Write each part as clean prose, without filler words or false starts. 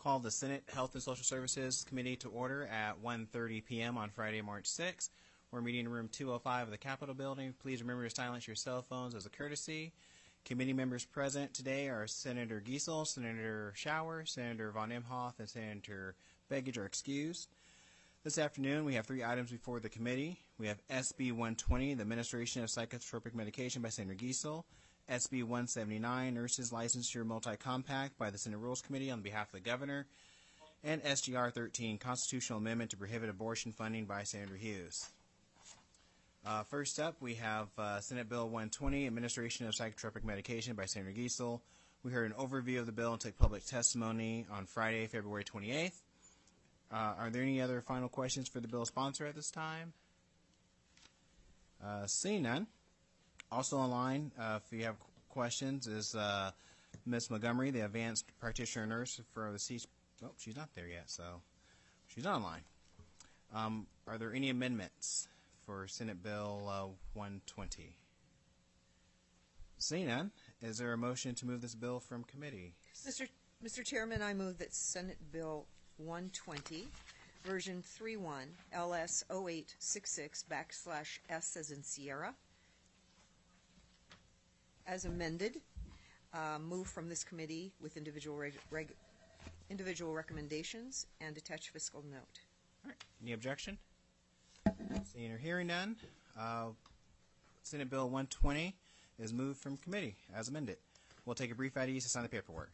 Call the Senate Health and Social Services Committee to order at 1:30 p.m. on Friday, March 6th. We're meeting in room 205 of the Capitol building. Please remember to silence your cell phones as a courtesy. Committee members present today are Senator Giesel, Senator Schauer, Senator von Imhoff, and Senator Begich are excused. This afternoon, we have 3 items before the committee. We have SB 120, the Administration of Psychotropic Medication by Senator Giesel, SB 179, Nurses Licensure Multi-Compact by the Senate Rules Committee on behalf of the Governor, and SGR 13, Constitutional Amendment to Prohibit Abortion Funding by Senator Hughes. First up, we have Senate Bill 120, Administration of Psychotropic Medication by Senator Giesel. We heard an overview of the bill and took public testimony on Friday, February 28th. Are there any other final questions for the bill sponsor at this time? Seeing none. Also online, if you have questions, is Ms. Montgomery, the advanced practitioner nurse for the C. Oh, she's not there yet, so she's not online. Are there any amendments for Senate Bill 120? Seeing none, is there a motion to move this bill from committee? Mr. Chairman, I move that Senate Bill 120, version 3.1, LS 0866/S as in Sierra, as amended, move from this committee with individual recommendations and attached fiscal note. All right. Any objection? Seeing or hearing none, Senate Bill 120 is moved from committee as amended. We'll take a brief IDs to sign the paperwork.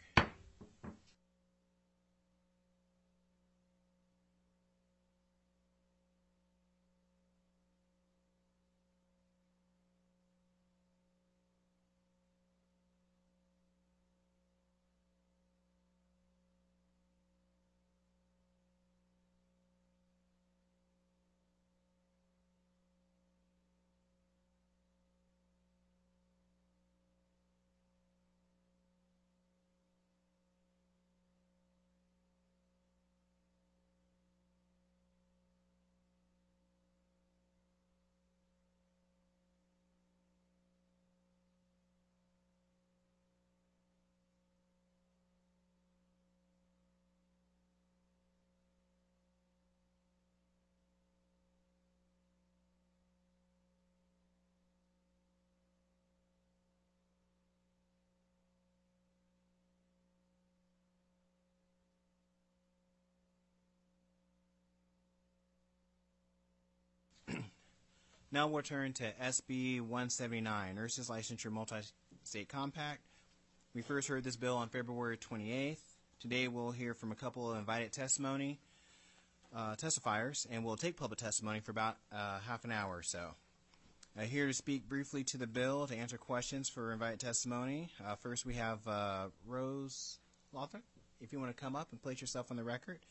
Now we'll turn to SB 179, Nurses Licensure Multi-State Compact. We first heard this bill on February 28th. Today we'll hear from a couple of invited testifiers, and we'll take public testimony for about half an hour or so. Here to speak briefly to the bill, to answer questions for invited testimony. First we have Rose Lawthorne, if you want to come up and place yourself on the record.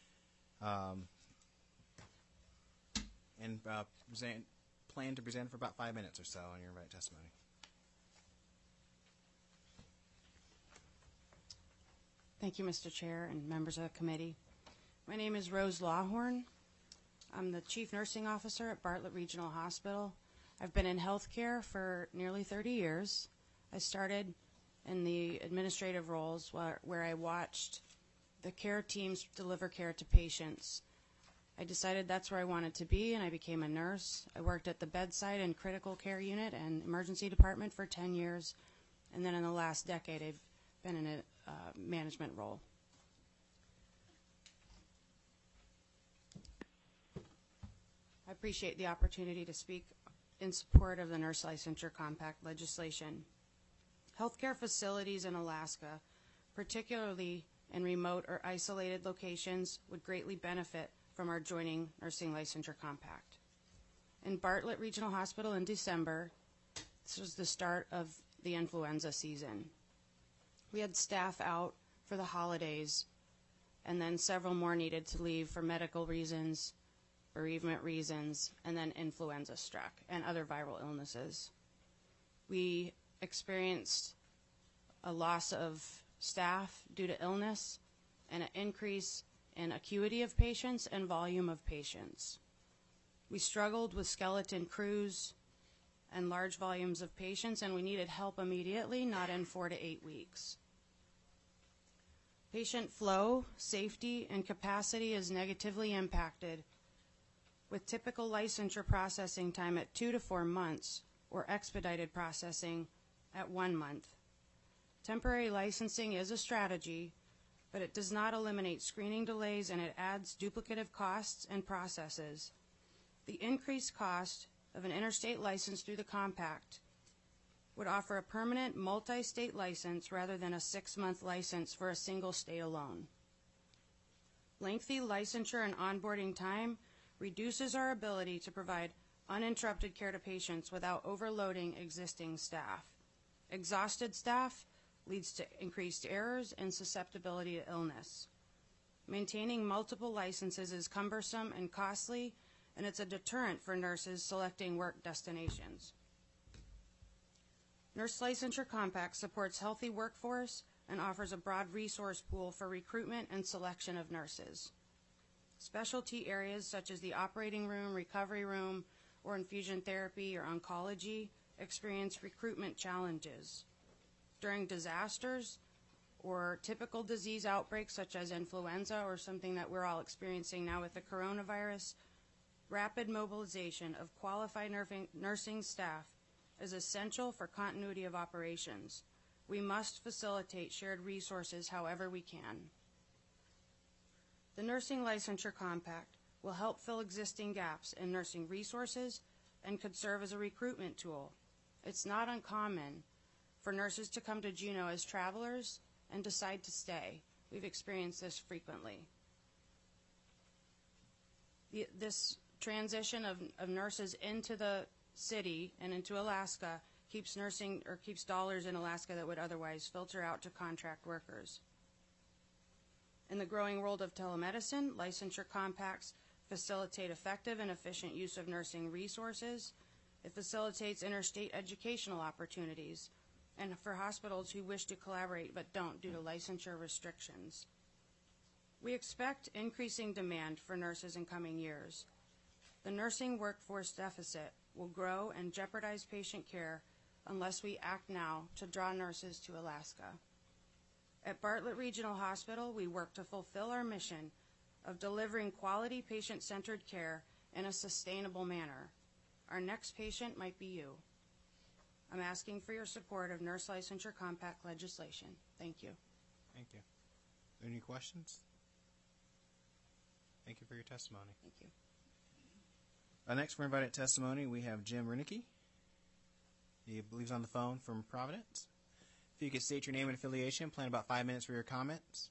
Plan to present for about 5 minutes or so on your invited testimony. Thank you, Mr. Chair and members of the committee. My name is Rose Lawhorn. I'm the Chief Nursing Officer at Bartlett Regional Hospital. I've been in healthcare for nearly 30 years. I started in the administrative roles where I watched the care teams deliver care to patients. I decided that's where I wanted to be, and I became a nurse. I worked at the bedside and critical care unit and emergency department for 10 years, and then in the last decade I've been in a management role. I appreciate the opportunity to speak in support of the Nurse Licensure Compact legislation. Healthcare facilities in Alaska, particularly in remote or isolated locations, would greatly benefit from our joining Nursing Licensure Compact. In Bartlett Regional Hospital in December, this was the start of the influenza season. We had staff out for the holidays, and then several more needed to leave for medical reasons, bereavement reasons, and then influenza struck and other viral illnesses. We experienced a loss of staff due to illness and an increase in acuity of patients and volume of patients. We struggled with skeleton crews and large volumes of patients, and we needed help immediately, not in 4 to 8 weeks. Patient flow, safety, and capacity is negatively impacted, with typical licensure processing time at 2 to 4 months, or expedited processing at 1 month. Temporary licensing is a strategy, but it does not eliminate screening delays, and it adds duplicative costs and processes. The increased cost of an interstate license through the compact would offer a permanent multi-state license rather than a 6-month license for a single state alone. Lengthy licensure and onboarding time reduces our ability to provide uninterrupted care to patients without overloading existing staff. Exhausted staff leads to increased errors and susceptibility to illness. Maintaining multiple licenses is cumbersome and costly, and it's a deterrent for nurses selecting work destinations. Nurse Licensure Compact supports healthy workforce and offers a broad resource pool for recruitment and selection of nurses. Specialty areas such as the operating room, recovery room, or infusion therapy or oncology experience recruitment challenges. During disasters or typical disease outbreaks such as influenza or something that we're all experiencing now with the coronavirus, rapid mobilization of qualified nursing staff is essential for continuity of operations. We must facilitate shared resources however we can. The Nursing Licensure Compact will help fill existing gaps in nursing resources and could serve as a recruitment tool. It's not uncommon for nurses to come to Juneau as travelers and decide to stay. We've experienced this frequently. This transition of nurses into the city and into Alaska keeps dollars in Alaska that would otherwise filter out to contract workers. In the growing world of telemedicine, licensure compacts facilitate effective and efficient use of nursing resources. It facilitates interstate educational opportunities and for hospitals who wish to collaborate but don't due to licensure restrictions. We expect increasing demand for nurses in coming years. The nursing workforce deficit will grow and jeopardize patient care unless we act now to draw nurses to Alaska. At Bartlett Regional Hospital, we work to fulfill our mission of delivering quality patient-centered care in a sustainable manner. Our next patient might be you. I'm asking for your support of Nurse Licensure Compact legislation. Thank you. Thank you. Any questions? Thank you for your testimony. Thank you. Next for invited testimony, we have Jim Renicky. He believes on the phone from Providence. If you could state your name and affiliation, plan about 5 minutes for your comments.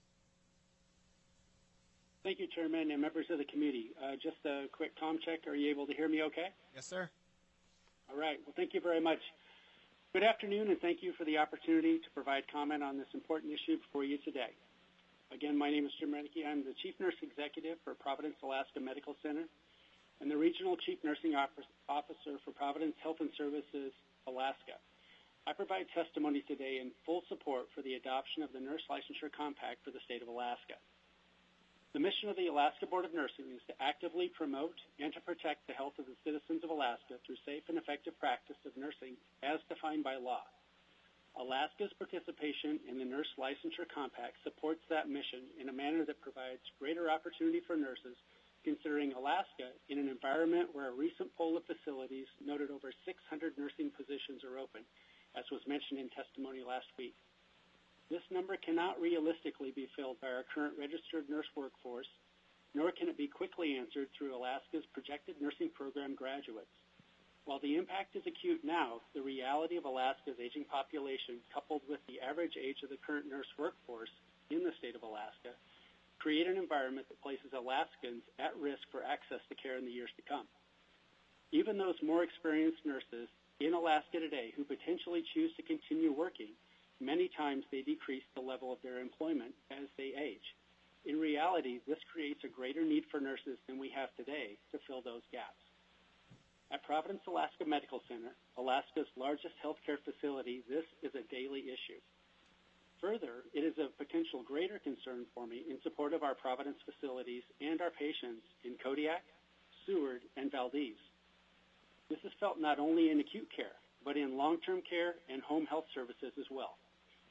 Thank you, Chairman and members of the committee. Just a quick comm check. Are you able to hear me okay? Yes, sir. All right. Well, thank you very much. Good afternoon, and thank you for the opportunity to provide comment on this important issue before you today. Again, my name is Jim Renicky. I'm the Chief Nurse Executive for Providence Alaska Medical Center and the Regional Chief Nursing Officer for Providence Health and Services, Alaska. I provide testimony today in full support for the adoption of the Nurse Licensure Compact for the state of Alaska. The mission of the Alaska Board of Nursing is to actively promote and to protect the health of the citizens of Alaska through safe and effective practice of nursing as defined by law. Alaska's participation in the Nurse Licensure Compact supports that mission in a manner that provides greater opportunity for nurses, considering Alaska in an environment where a recent poll of facilities noted over 600 nursing positions are open, as was mentioned in testimony last week. This number cannot realistically be filled by our current registered nurse workforce, nor can it be quickly answered through Alaska's projected nursing program graduates. While the impact is acute now, the reality of Alaska's aging population, coupled with the average age of the current nurse workforce in the state of Alaska, create an environment that places Alaskans at risk for access to care in the years to come. Even those more experienced nurses in Alaska today who potentially choose to continue working, many times they decrease the level of their employment as they age. In reality, this creates a greater need for nurses than we have today to fill those gaps. At Providence Alaska Medical Center, Alaska's largest healthcare facility, this is a daily issue. Further, it is of potential greater concern for me in support of our Providence facilities and our patients in Kodiak, Seward, and Valdez. This is felt not only in acute care, but in long-term care and home health services as well.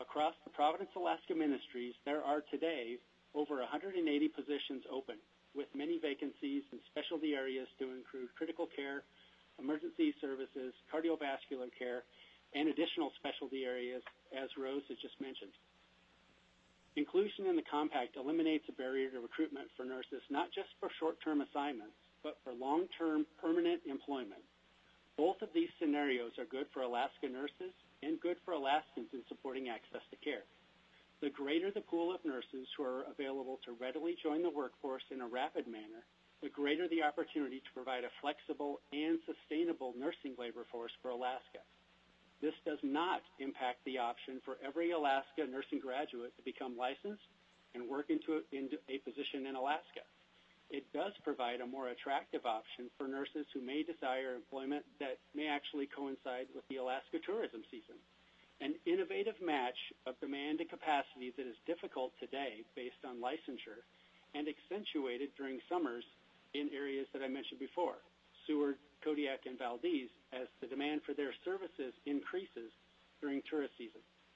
Across the Providence, Alaska Ministries, there are today over 180 positions open, with many vacancies in specialty areas to include critical care, emergency services, cardiovascular care, and additional specialty areas, as Rose has just mentioned. Inclusion in the compact eliminates a barrier to recruitment for nurses, not just for short-term assignments, but for long-term permanent employment. Both of these scenarios are good for Alaska nurses and good for Alaskans in supporting access to care. The greater the pool of nurses who are available to readily join the workforce in a rapid manner, the greater the opportunity to provide a flexible and sustainable nursing labor force for Alaska. This does not impact the option for every Alaska nursing graduate to become licensed and work into a position in Alaska. It does provide a more attractive option for nurses who may desire employment that may actually coincide with the Alaska tourism season, an innovative match of demand and capacity that is difficult today based on licensure and accentuated during summers in areas that I mentioned before, Seward, Kodiak, and Valdez, as the demand for their services increases during tourist season.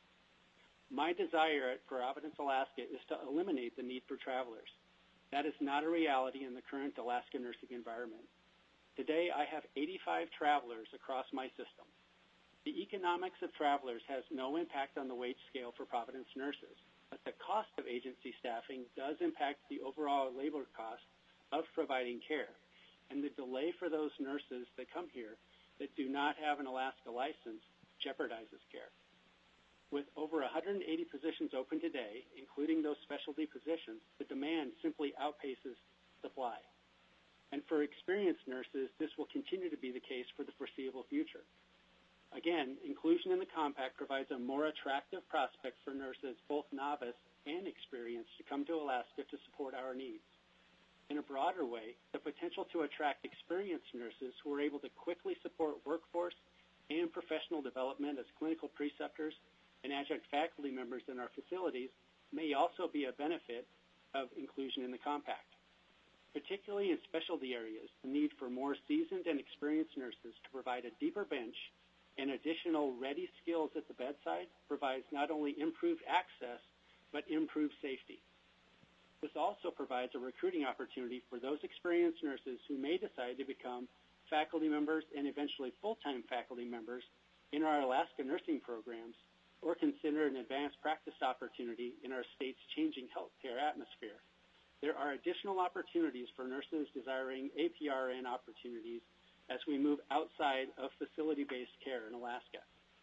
My desire at Providence, Alaska is to eliminate the need for travelers. That is not a reality in the current Alaska nursing environment. Today, I have 85 travelers across my system. The economics of travelers has no impact on the wage scale for Providence nurses, but the cost of agency staffing does impact the overall labor cost of providing care, and the delay for those nurses that come here that do not have an Alaska license jeopardizes care. With over 180 positions open today, including those specialty positions, the demand simply outpaces supply. And for experienced nurses, this will continue to be the case for the foreseeable future. Again, inclusion in the compact provides a more attractive prospect for nurses, both novice and experienced, to come to Alaska to support our needs. In a broader way, the potential to attract experienced nurses who are able to quickly support workforce and professional development as clinical preceptors and adjunct faculty members in our facilities may also be a benefit of inclusion in the compact. Particularly in specialty areas, the need for more seasoned and experienced nurses to provide a deeper bench and additional ready skills at the bedside provides not only improved access, but improved safety. This also provides a recruiting opportunity for those experienced nurses who may decide to become faculty members and eventually full-time faculty members in our Alaska nursing programs, or consider an advanced practice opportunity in our state's changing healthcare atmosphere. There are additional opportunities for nurses desiring APRN opportunities as we move outside of facility-based care in Alaska.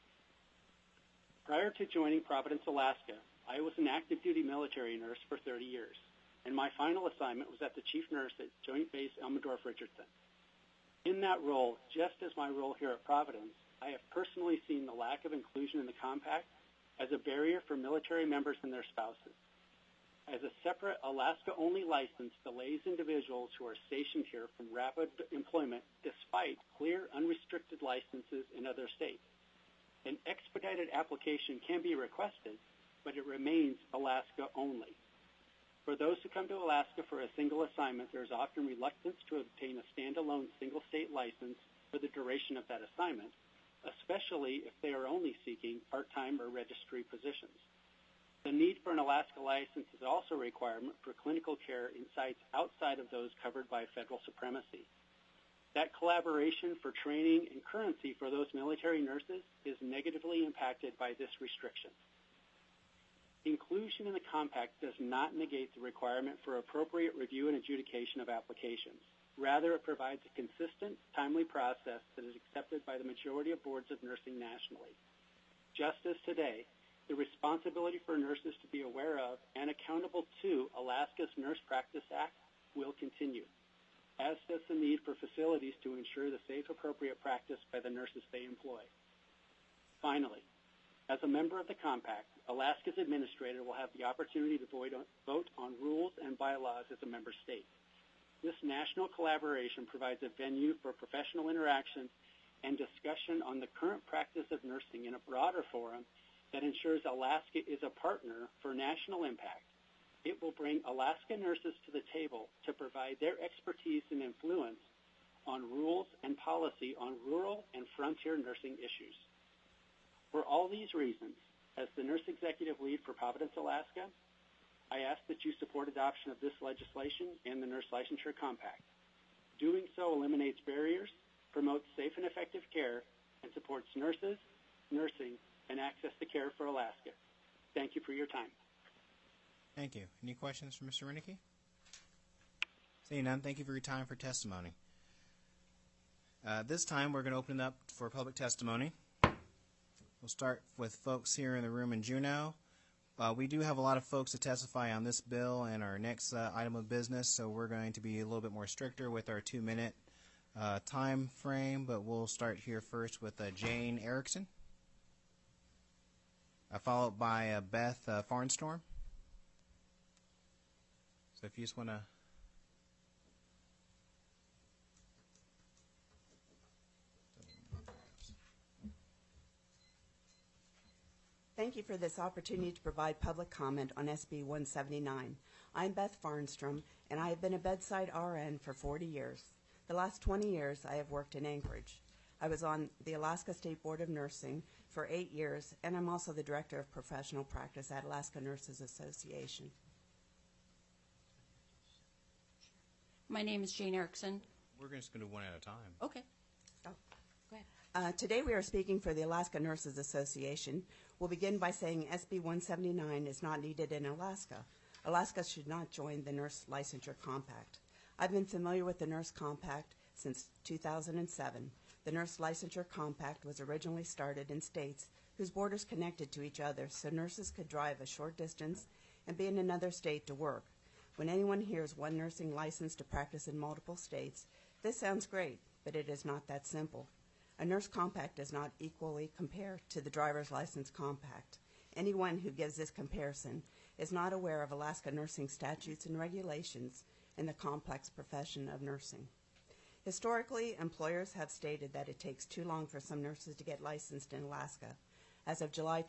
Prior to joining Providence, Alaska, I was an active duty military nurse for 30 years, and my final assignment was at the chief nurse at Joint Base Elmendorf-Richardson. In that role, just as my role here at Providence, I have personally seen the lack of inclusion in the compact as a barrier for military members and their spouses. As a separate Alaska-only license delays individuals who are stationed here from rapid employment despite clear unrestricted licenses in other states. An expedited application can be requested, but it remains Alaska only. For those who come to Alaska for a single assignment, there is often reluctance to obtain a standalone single-state license for the duration of that assignment, especially if they are only seeking part-time or registry positions. The need for an Alaska license is also a requirement for clinical care in sites outside of those covered by federal supremacy. That collaboration for training and currency for those military nurses is negatively impacted by this restriction. Inclusion in the compact does not negate the requirement for appropriate review and adjudication of applications. Rather, it provides a consistent, timely process that is accepted by the majority of boards of nursing nationally. Just as today, the responsibility for nurses to be aware of and accountable to Alaska's Nurse Practice Act will continue, as does the need for facilities to ensure the safe, appropriate practice by the nurses they employ. Finally, as a member of the compact, Alaska's administrator will have the opportunity to vote on rules and bylaws as a member state. This national collaboration provides a venue for professional interaction and discussion on the current practice of nursing in a broader forum that ensures Alaska is a partner for national impact. It will bring Alaska nurses to the table to provide their expertise and influence on rules and policy on rural and frontier nursing issues. For all these reasons, As the Nurse Executive Lead for Providence, Alaska, I ask that you support adoption of this legislation and the Nurse Licensure Compact. Doing so eliminates barriers, promotes safe and effective care, and supports nurses, nursing, and access to care for Alaska. Thank you for your time. Thank you. Any questions for Mr. Renicky? Seeing none, thank you for your time for testimony. This time, we're going to open it up for public testimony. We'll start with folks here in the room in Juneau. We do have a lot of folks to testify on this bill and our next item of business, so we're going to be a little bit more stricter with our 2-minute time frame, but we'll start here first with Jane Erickson, followed by Beth Farnstorm. So if you just want to... Thank you for this opportunity to provide public comment on SB 179. I'm Beth Farnstrom, and I have been a bedside RN for 40 years. The last 20 years, I have worked in Anchorage. I was on the Alaska State Board of Nursing for 8 years, and I'm also the Director of Professional Practice at Alaska Nurses Association. My name is Jane Erickson. We're just going to do one at a time. Okay. Oh. Go ahead. Today we are speaking for the Alaska Nurses Association. We'll begin by saying SB 179 is not needed in Alaska. Alaska should not join the Nurse Licensure Compact. I've been familiar with the Nurse Compact since 2007. The Nurse Licensure Compact was originally started in states whose borders connected to each other so nurses could drive a short distance and be in another state to work. When anyone hears one nursing license to practice in multiple states, this sounds great, but it is not that simple. A nurse compact does not equally compare to the driver's license compact. Anyone who gives this comparison is not aware of Alaska nursing statutes and regulations in the complex profession of nursing. Historically, employers have stated that it takes too long for some nurses to get licensed in Alaska. As of July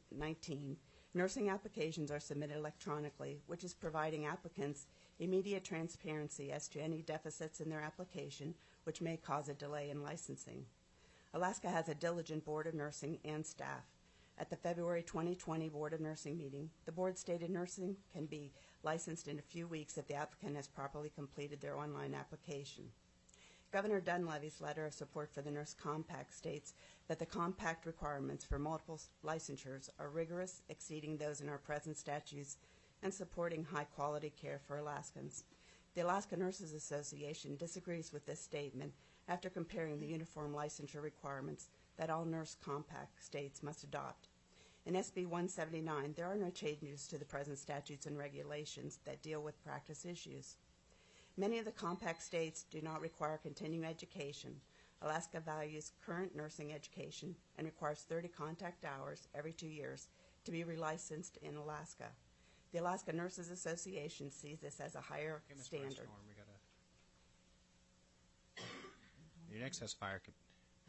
2019, nursing applications are submitted electronically, which is providing applicants immediate transparency as to any deficits in their application, which may cause a delay in licensing. Alaska has a diligent Board of Nursing and staff. At the February 2020 Board of Nursing meeting, the board stated nursing can be licensed in a few weeks if the applicant has properly completed their online application. Governor Dunleavy's letter of support for the Nurse Compact states that the compact requirements for multiple licensures are rigorous, exceeding those in our present statutes, and supporting high-quality care for Alaskans. The Alaska Nurses Association disagrees with this statement after comparing the uniform licensure requirements that all nurse compact states must adopt. In SB 179, there are no changes to the present statutes and regulations that deal with practice issues. Many of the compact states do not require continuing education. Alaska values current nursing education and requires 30 contact hours every 2 years to be relicensed in Alaska. The Alaska Nurses Association sees this as a higher Okay, Ms. standard. Farnstorm, Your next testifier could...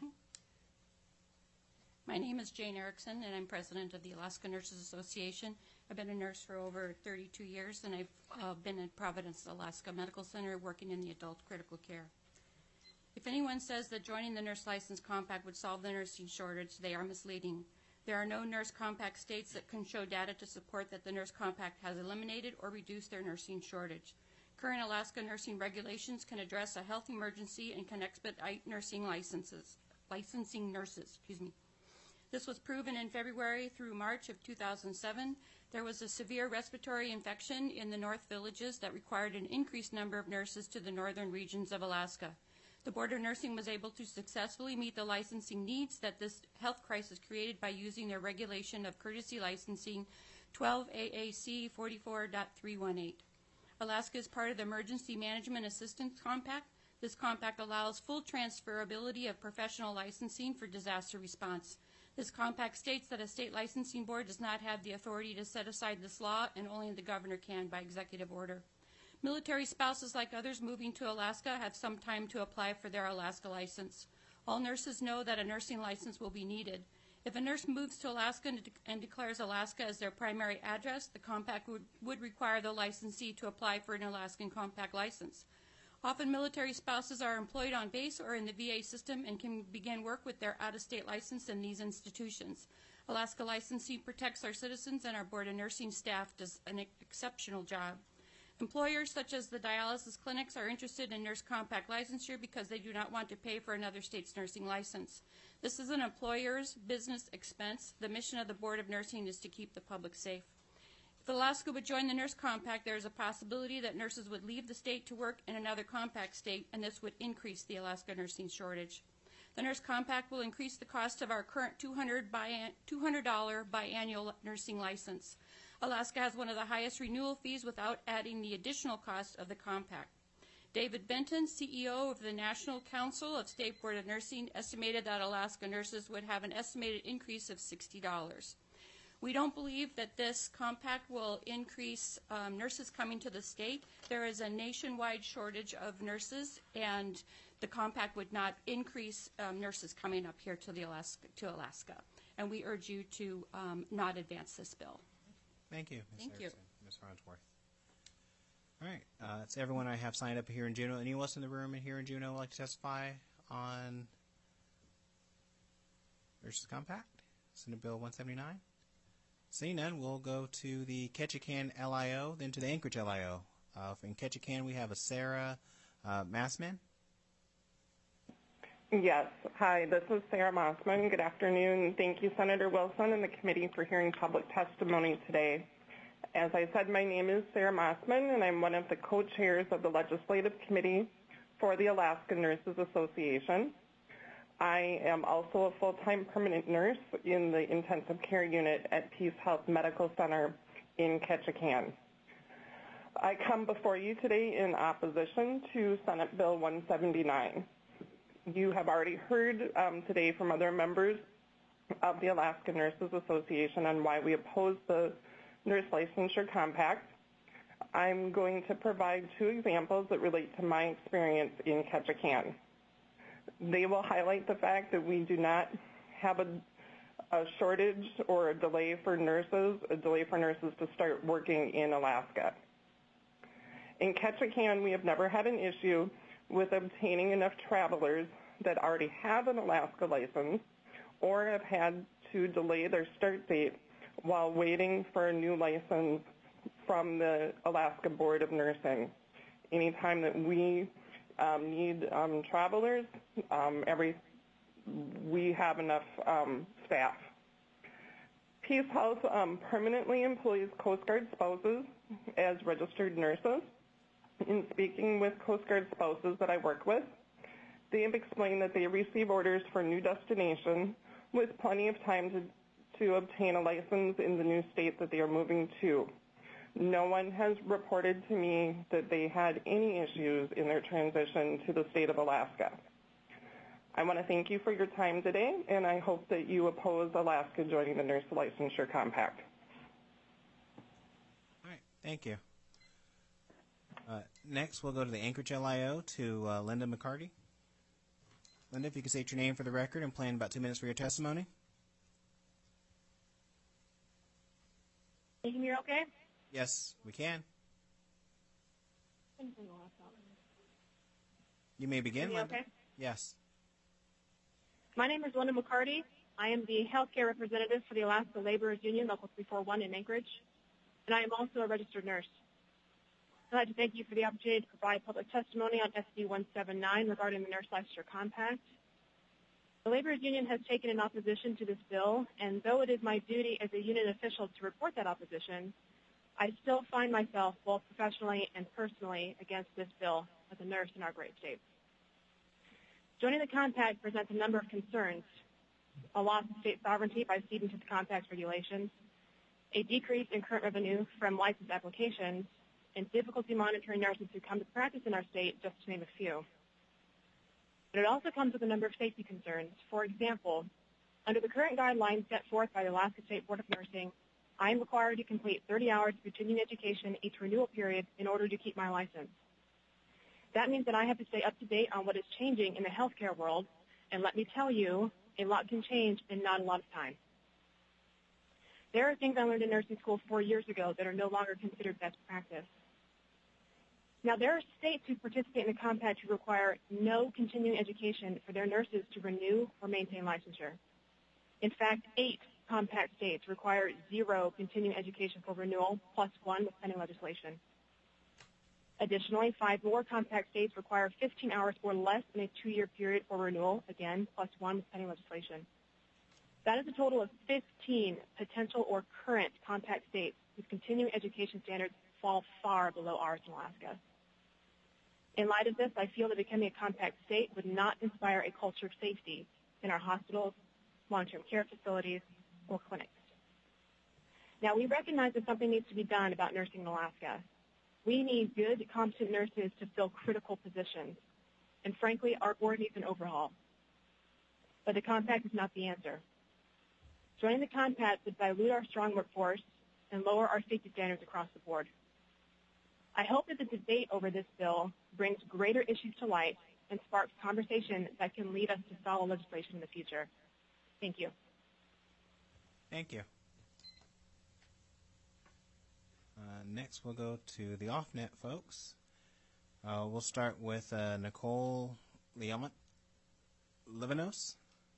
My name is Jane Erickson, and I'm president of the Alaska Nurses Association. I've been a nurse for over 32 years, and I've been at Providence, Alaska Medical Center working in the adult critical care. If anyone says that joining the Nurse License Compact would solve the nursing shortage, they are misleading. There are no Nurse Compact states that can show data to support that the Nurse Compact has eliminated or reduced their nursing shortage. Current Alaska nursing regulations can address a health emergency and can expedite licensing nurses. This was proven in February through March of 2007. There was a severe respiratory infection in the North Villages that required an increased number of nurses to the northern regions of Alaska. The Board of Nursing was able to successfully meet the licensing needs that this health crisis created by using their regulation of courtesy licensing 12 AAC 44.318. Alaska is part of the Emergency Management Assistance Compact. This compact allows full transferability of professional licensing for disaster response. This compact states that a state licensing board does not have the authority to set aside this law, and only the governor can by executive order. Military spouses, like others moving to Alaska, have some time to apply for their Alaska license. All nurses know that a nursing license will be needed. If a nurse moves to Alaska and declares Alaska as their primary address, the compact would require the licensee to apply for an Alaskan compact license. Often military spouses are employed on base or in the VA system and can begin work with their out-of-state license in these institutions. Alaska licensing protects our citizens, and our Board of Nursing staff does an exceptional job. Employers such as the dialysis clinics are interested in nurse compact licensure because they do not want to pay for another state's nursing license. This is an employer's business expense. The mission of the Board of Nursing is to keep the public safe. If Alaska would join the Nurse Compact, there is a possibility that nurses would leave the state to work in another compact state, and this would increase the Alaska nursing shortage. The Nurse Compact will increase the cost of our current $200 biannual nursing license. Alaska has one of the highest renewal fees without adding the additional cost of the compact. David Benton, CEO of the National Council of State Board of Nursing, estimated that Alaska nurses would have an estimated increase of $60. We don't believe that this compact will increase nurses coming to the state. There is a nationwide shortage of nurses, and the compact would not increase nurses coming up here to Alaska. And we urge you to not advance this bill. Thank you, Ms. Thank you. Erickson, Ms. Farnsworth. All right, that's everyone I have signed up here in Juneau. Anyone else in the room here in Juneau would like to testify on Nurses Compact, Senate Bill 179? Seeing none, we'll go to the Ketchikan LIO, then to the Anchorage LIO. In Ketchikan, we have a Sarah Massman. Yes. Hi, this is Sarah Mossman. Good afternoon. Thank you, Senator Wilson and the committee for hearing public testimony today. As I said, my name is Sarah Mossman, and I'm one of the co-chairs of the Legislative Committee for the Alaska Nurses Association. I am also a full-time permanent nurse in the intensive care unit at Peace Health Medical Center in Ketchikan. I come before you today in opposition to Senate Bill 179. You have already heard today from other members of the Alaska Nurses Association on why we oppose the Nurse Licensure Compact. I'm going to provide two examples that relate to my experience in Ketchikan. They will highlight the fact that we do not have a shortage or a delay for nurses to start working in Alaska. In Ketchikan, we have never had an issue with obtaining enough travelers that already have an Alaska license or have had to delay their start date while waiting for a new license from the Alaska Board of Nursing. Anytime that we need travelers, we have enough staff. Peace Health permanently employs Coast Guard spouses as registered nurses. In speaking with Coast Guard spouses that I work with, they have explained that they receive orders for a new destination with plenty of time to obtain a license in the new state that they are moving to. No one has reported to me that they had any issues in their transition to the state of Alaska. I want to thank you for your time today, and I hope that you oppose Alaska joining the Nurse Licensure Compact. All right, thank you. Next, we'll go to the Anchorage LIO to Linda McCarty. Linda, if you could state your name for the record and plan about 2 minutes for your testimony. Can you hear me okay? Yes, we can. You may begin, Linda. Okay? Yes. My name is Linda McCarty. I am the healthcare representative for the Alaska Laborers Union, Local 341 in Anchorage, and I am also a registered nurse. I'd like to thank you for the opportunity to provide public testimony on SB 179 regarding the Nurse Licensure Compact. The Laborers Union has taken an opposition to this bill, and though it is my duty as a union official to report that opposition, I still find myself both professionally and personally against this bill as a nurse in our great state. Joining the compact presents a number of concerns: a loss of state sovereignty by ceding to the compact's regulations, a decrease in current revenue from license applications, and difficulty monitoring nurses who come to practice in our state, just to name a few. But it also comes with a number of safety concerns. For example, under the current guidelines set forth by the Alaska State Board of Nursing, I am required to complete 30 hours of continuing education each renewal period in order to keep my license. That means that I have to stay up to date on what is changing in the healthcare world, and let me tell you, a lot can change in not a lot of time. There are things I learned in nursing school 4 years ago that are no longer considered best practice. Now, there are states who participate in the compact who require no continuing education for their nurses to renew or maintain licensure. In fact, 8 compact states require 0 continuing education for renewal plus 1 with pending legislation. Additionally, 5 more compact states require 15 hours or less in a 2-year period for renewal, again, plus 1 with pending legislation. That is a total of 15 potential or current compact states whose continuing education standards fall far below ours in Alaska. In light of this, I feel that becoming a compact state would not inspire a culture of safety in our hospitals, long-term care facilities, or clinics. Now, we recognize that something needs to be done about nursing in Alaska. We need good, competent nurses to fill critical positions. And frankly, our board needs an overhaul. But the compact is not the answer. Joining the compact would dilute our strong workforce and lower our safety standards across the board. I hope that the debate over this bill brings greater issues to light and sparks conversation that can lead us to solid legislation in the future. Thank you. Thank you. Next, we'll go to the off-net folks. We'll start with Nicole Livanos.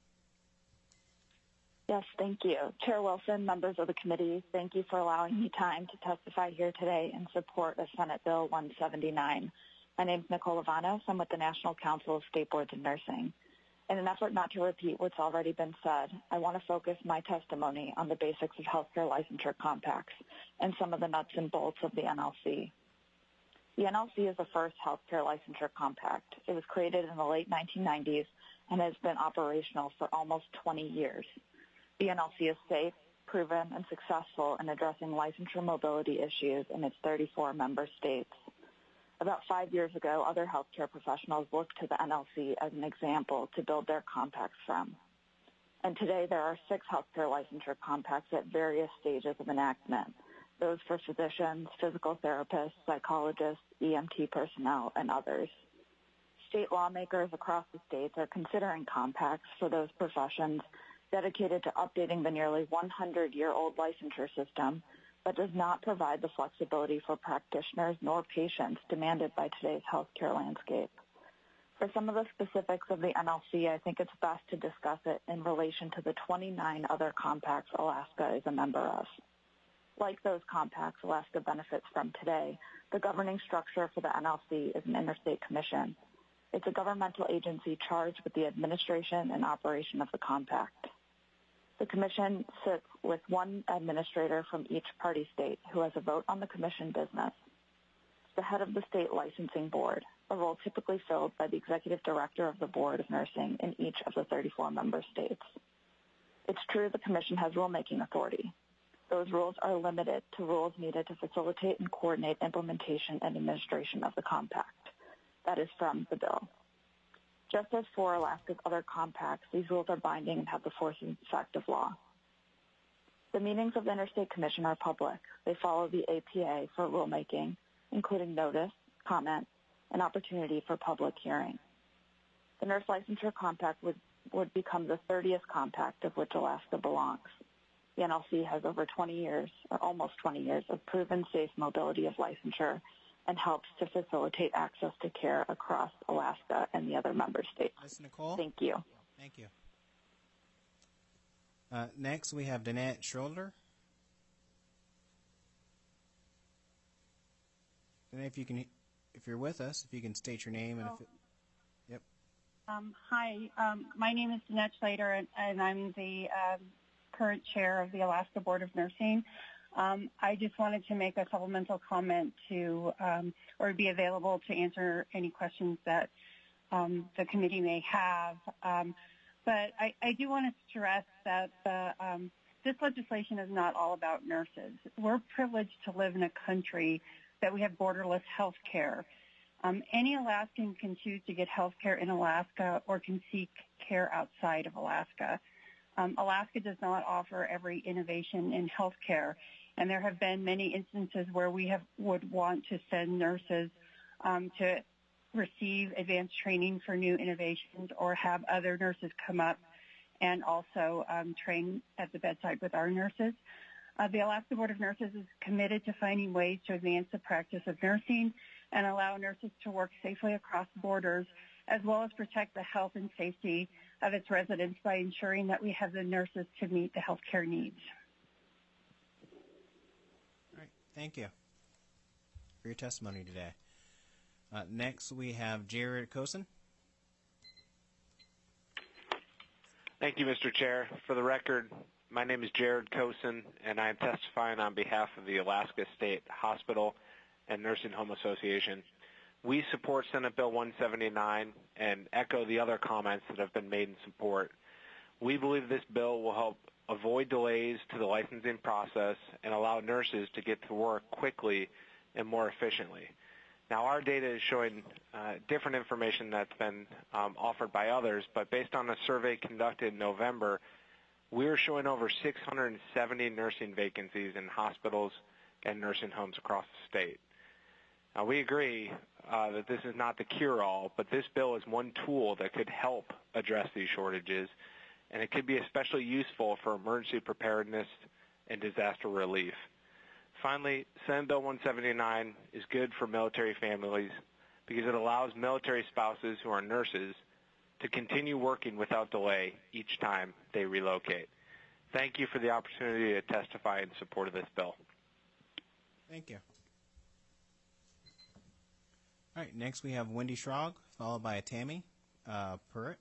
Yes, thank you. Chair Wilson, members of the committee, thank you for allowing me time to testify here today in support of Senate Bill 179. My name is Nicole Livanos. I'm with the National Council of State Boards of Nursing. In an effort not to repeat what's already been said, I want to focus my testimony on the basics of healthcare licensure compacts and some of the nuts and bolts of the NLC. The NLC is the first healthcare licensure compact. It was created in the late 1990s and has been operational for almost 20 years. The NLC is safe, proven, and successful in addressing licensure mobility issues in its 34 member states. About 5 years ago, other healthcare professionals looked to the NLC as an example to build their compacts from. And today there are 6 healthcare licensure compacts at various stages of enactment, those for physicians, physical therapists, psychologists, EMT personnel, and others. State lawmakers across the states are considering compacts for those professions dedicated to updating the nearly 100-year-old licensure system, but does not provide the flexibility for practitioners nor patients demanded by today's healthcare landscape. For some of the specifics of the NLC, I think it's best to discuss it in relation to the 29 other compacts Alaska is a member of. Like those compacts Alaska benefits from today, the governing structure for the NLC is an interstate commission. It's a governmental agency charged with the administration and operation of the compact. The commission sits with one administrator from each party state who has a vote on the commission business. It's the head of the state licensing board, a role typically filled by the executive director of the Board of Nursing in each of the 34 member states. It's true the commission has rulemaking authority. Those rules are limited to rules needed to facilitate and coordinate implementation and administration of the compact. That is from the bill. Just as for Alaska's other compacts, these rules are binding and have the force and effect of law. The meetings of the Interstate Commission are public. They follow the APA for rulemaking, including notice, comment, and opportunity for public hearing. The Nurse Licensure Compact would become the 30th compact of which Alaska belongs. The NLC has over 20 years, or almost 20 years, of proven safe mobility of licensure and helps to facilitate access to care across Alaska and the other member states. Ms. Nicole? Thank you. Thank you. Next, we have Danette Schroeder. Danette, if you're with us, if you can state your name and yep. Hi, my name is Danette Schroeder, and I'm the current chair of the Alaska Board of Nursing. I just wanted to make a supplemental comment or be available to answer any questions that the committee may have. But I do want to stress that this legislation is not all about nurses. We're privileged to live in a country that we have borderless health care. Any Alaskan can choose to get health care in Alaska or can seek care outside of Alaska. Alaska does not offer every innovation in health care. And there have been many instances where we would want to send nurses to receive advanced training for new innovations or have other nurses come up and also train at the bedside with our nurses. The Alaska Board of Nurses is committed to finding ways to advance the practice of nursing and allow nurses to work safely across borders, as well as protect the health and safety of its residents by ensuring that we have the nurses to meet the healthcare needs. All right. Thank you for your testimony today. Next, we have Jared Kosen. Thank you, Mr. Chair. For the record, my name is Jared Kosen, and I am testifying on behalf of the Alaska State Hospital and Nursing Home Association. We support Senate Bill 179 and echo the other comments that have been made in support. We believe this bill will help avoid delays to the licensing process and allow nurses to get to work quickly and more efficiently. Now, our data is showing different information that's been offered by others, but based on a survey conducted in November, we are showing over 670 nursing vacancies in hospitals and nursing homes across the state. Now, we agree that this is not the cure-all, but this bill is one tool that could help address these shortages, and it could be especially useful for emergency preparedness and disaster relief. Finally, Senate Bill 179 is good for military families because it allows military spouses who are nurses to continue working without delay each time they relocate. Thank you for the opportunity to testify in support of this bill. Thank you. All right, next we have Wendy Schrog, followed by Tammy Pruitt.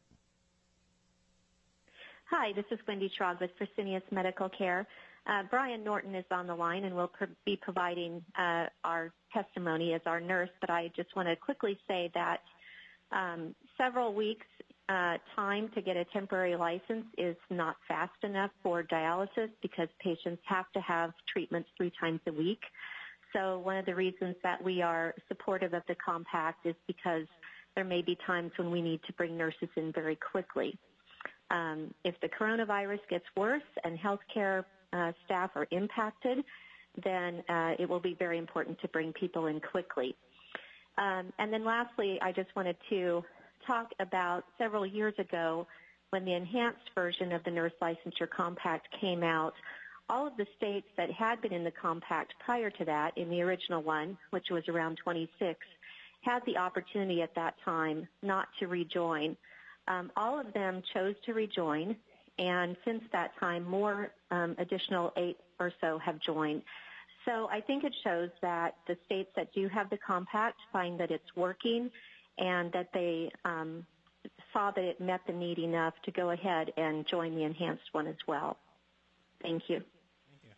Hi, this is Wendy Schrog with Fresenius Medical Care. Brian Norton is on the line and will be providing our testimony as our nurse, but I just want to quickly say that several weeks time to get a temporary license is not fast enough for dialysis because patients have to have treatments 3 times a week. So one of the reasons that we are supportive of the compact is because there may be times when we need to bring nurses in very quickly. If the coronavirus gets worse and healthcare staff are impacted, then it will be very important to bring people in quickly. And then lastly, I just wanted to talk about several years ago when the enhanced version of the Nurse Licensure Compact came out. All of the states that had been in the compact prior to that, in the original one, which was around 26, had the opportunity at that time not to rejoin. All of them chose to rejoin, and since that time, more additional 8 or so have joined. So I think it shows that the states that do have the compact find that it's working and that they saw that it met the need enough to go ahead and join the enhanced one as well. Thank you. Thank you.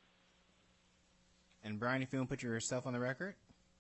And Brian, if you want to put yourself on the record.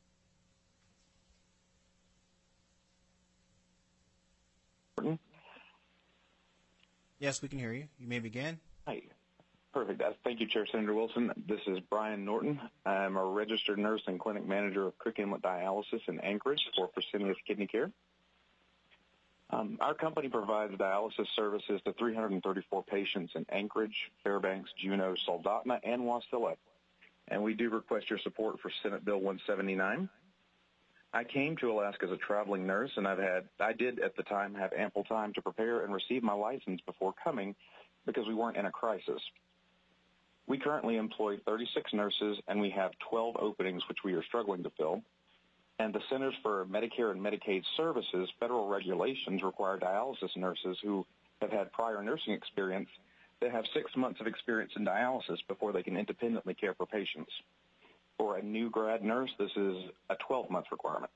Yes, we can hear you. You may begin. Hi. Perfect. Thank you, Chair Senator Wilson. This is Brian Norton. I'm a registered nurse and clinic manager of Crick Inlet Dialysis in Anchorage for Fresenius Kidney Care. Our company provides dialysis services to 334 patients in Anchorage, Fairbanks, Juneau, Soldotna, and Wasilla. And we do request your support for Senate Bill 179. I came to Alaska as a traveling nurse, and I did at the time have ample time to prepare and receive my license before coming because we weren't in a crisis. We currently employ 36 nurses, and we have 12 openings, which we are struggling to fill. And the Centers for Medicare and Medicaid Services federal regulations require dialysis nurses who have had prior nursing experience to have 6 months of experience in dialysis before they can independently care for patients. For a new grad nurse, this is a 12-month requirement.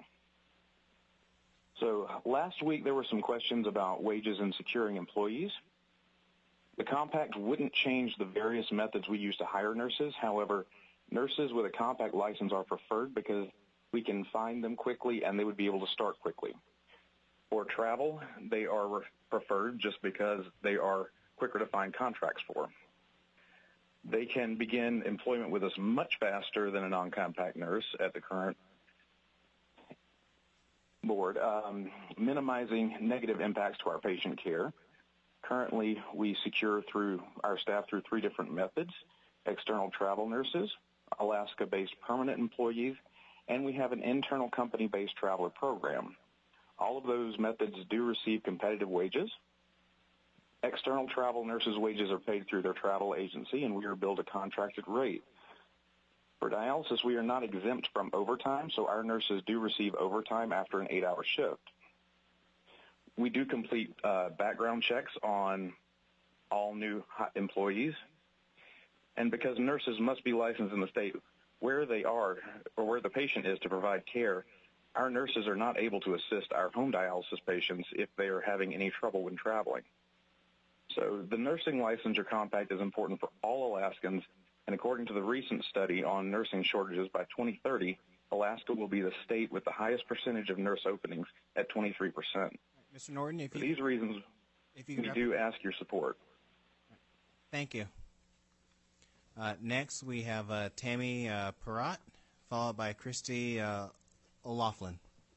So last week there were some questions about wages and securing employees. The compact wouldn't change the various methods we use to hire nurses. However, nurses with a compact license are preferred because we can find them quickly and they would be able to start quickly. For travel, they are preferred just because they are quicker to find contracts for. They can begin employment with us much faster than a non-compact nurse at the current board, minimizing negative impacts to our patient care. Currently, we secure through our staff through 3 different methods: external travel nurses, Alaska-based permanent employees, and we have an internal company-based traveler program. All of those methods do receive competitive wages. External travel nurses' wages are paid through their travel agency, and we are billed a contracted rate. For dialysis, we are not exempt from overtime, so our nurses do receive overtime after an 8-hour shift. We do complete background checks on all new employees, and because nurses must be licensed in the state where they are or where the patient is to provide care, our nurses are not able to assist our home dialysis patients if they are having any trouble when traveling. So the nursing licensure compact is important for all Alaskans, and according to the recent study on nursing shortages, by 2030, Alaska will be the state with the highest percentage of nurse openings at 23%. Mr. Norton, for these reasons, we do ask your support. Thank you. Next, we have Tammy Perrott, followed by Christy O'Loughlin.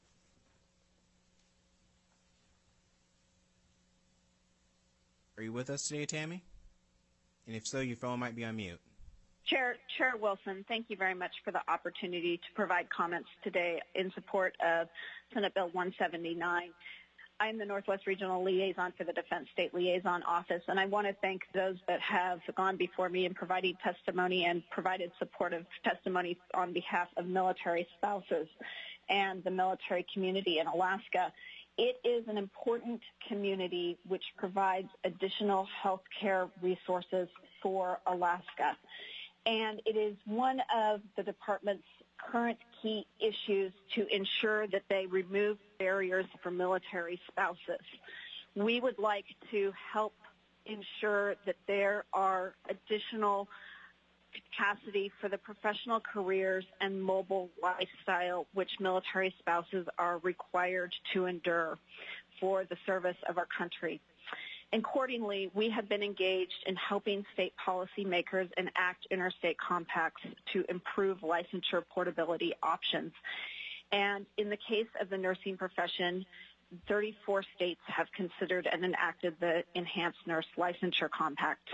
Are you with us today, Tammy? And if so, your phone might be on mute. Chair Wilson, thank you very much for the opportunity to provide comments today in support of Senate Bill 179. I am the Northwest Regional Liaison for the Defense State Liaison Office, and I want to thank those that have gone before me in providing testimony and provided supportive testimony on behalf of military spouses and the military community in Alaska. It is an important community which provides additional health care resources for Alaska. And it is one of the department's current key issues to ensure that they remove barriers for military spouses. We would like to help ensure that there are additional capacity for the professional careers and mobile lifestyle which military spouses are required to endure for the service of our country. Accordingly, we have been engaged in helping state policymakers enact interstate compacts to improve licensure portability options. And in the case of the nursing profession, 34 states have considered and enacted the Enhanced Nurse Licensure Compact.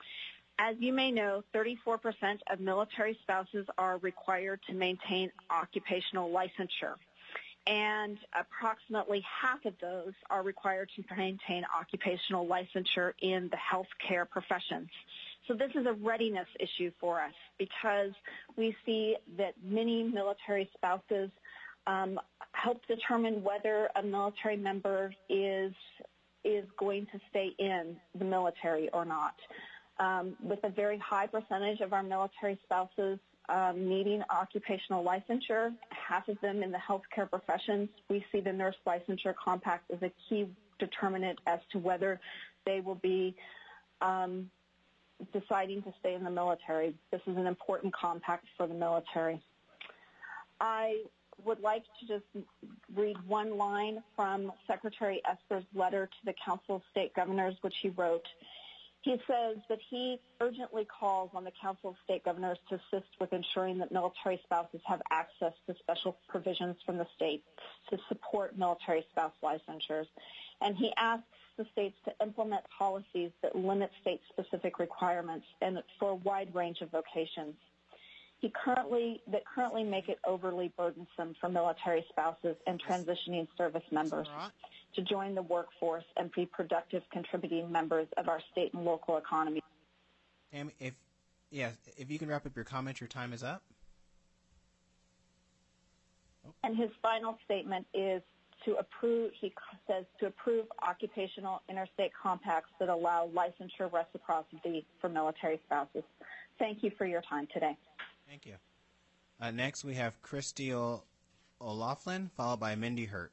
As you may know, 34% of military spouses are required to maintain occupational licensure, and approximately half of those are required to maintain occupational licensure in the healthcare professions. So this is a readiness issue for us because we see that many military spouses help determine whether a military member is going to stay in the military or not. With a very high percentage of our military spouses needing occupational licensure, half of them in the healthcare professions, we see the Nurse Licensure Compact as a key determinant as to whether they will be deciding to stay in the military. This is an important compact for the military. I would like to just read one line from Secretary Esper's letter to the Council of State Governors, which he wrote. He says that he urgently calls on the Council of State Governors to assist with ensuring that military spouses have access to special provisions from the states to support military spouse licensures. And he asks the states to implement policies that limit state-specific requirements and for a wide range of vocations. That currently make it overly burdensome for military spouses and transitioning service members to join the workforce and be productive contributing members of our state and local economy. If you can wrap up your comment, your time is up. And his final statement is to approve, he says, to approve occupational interstate compacts that allow licensure reciprocity for military spouses. Thank you for your time today. Thank you. Next, we have Christy O'Loughlin, followed by Mindy Hurt.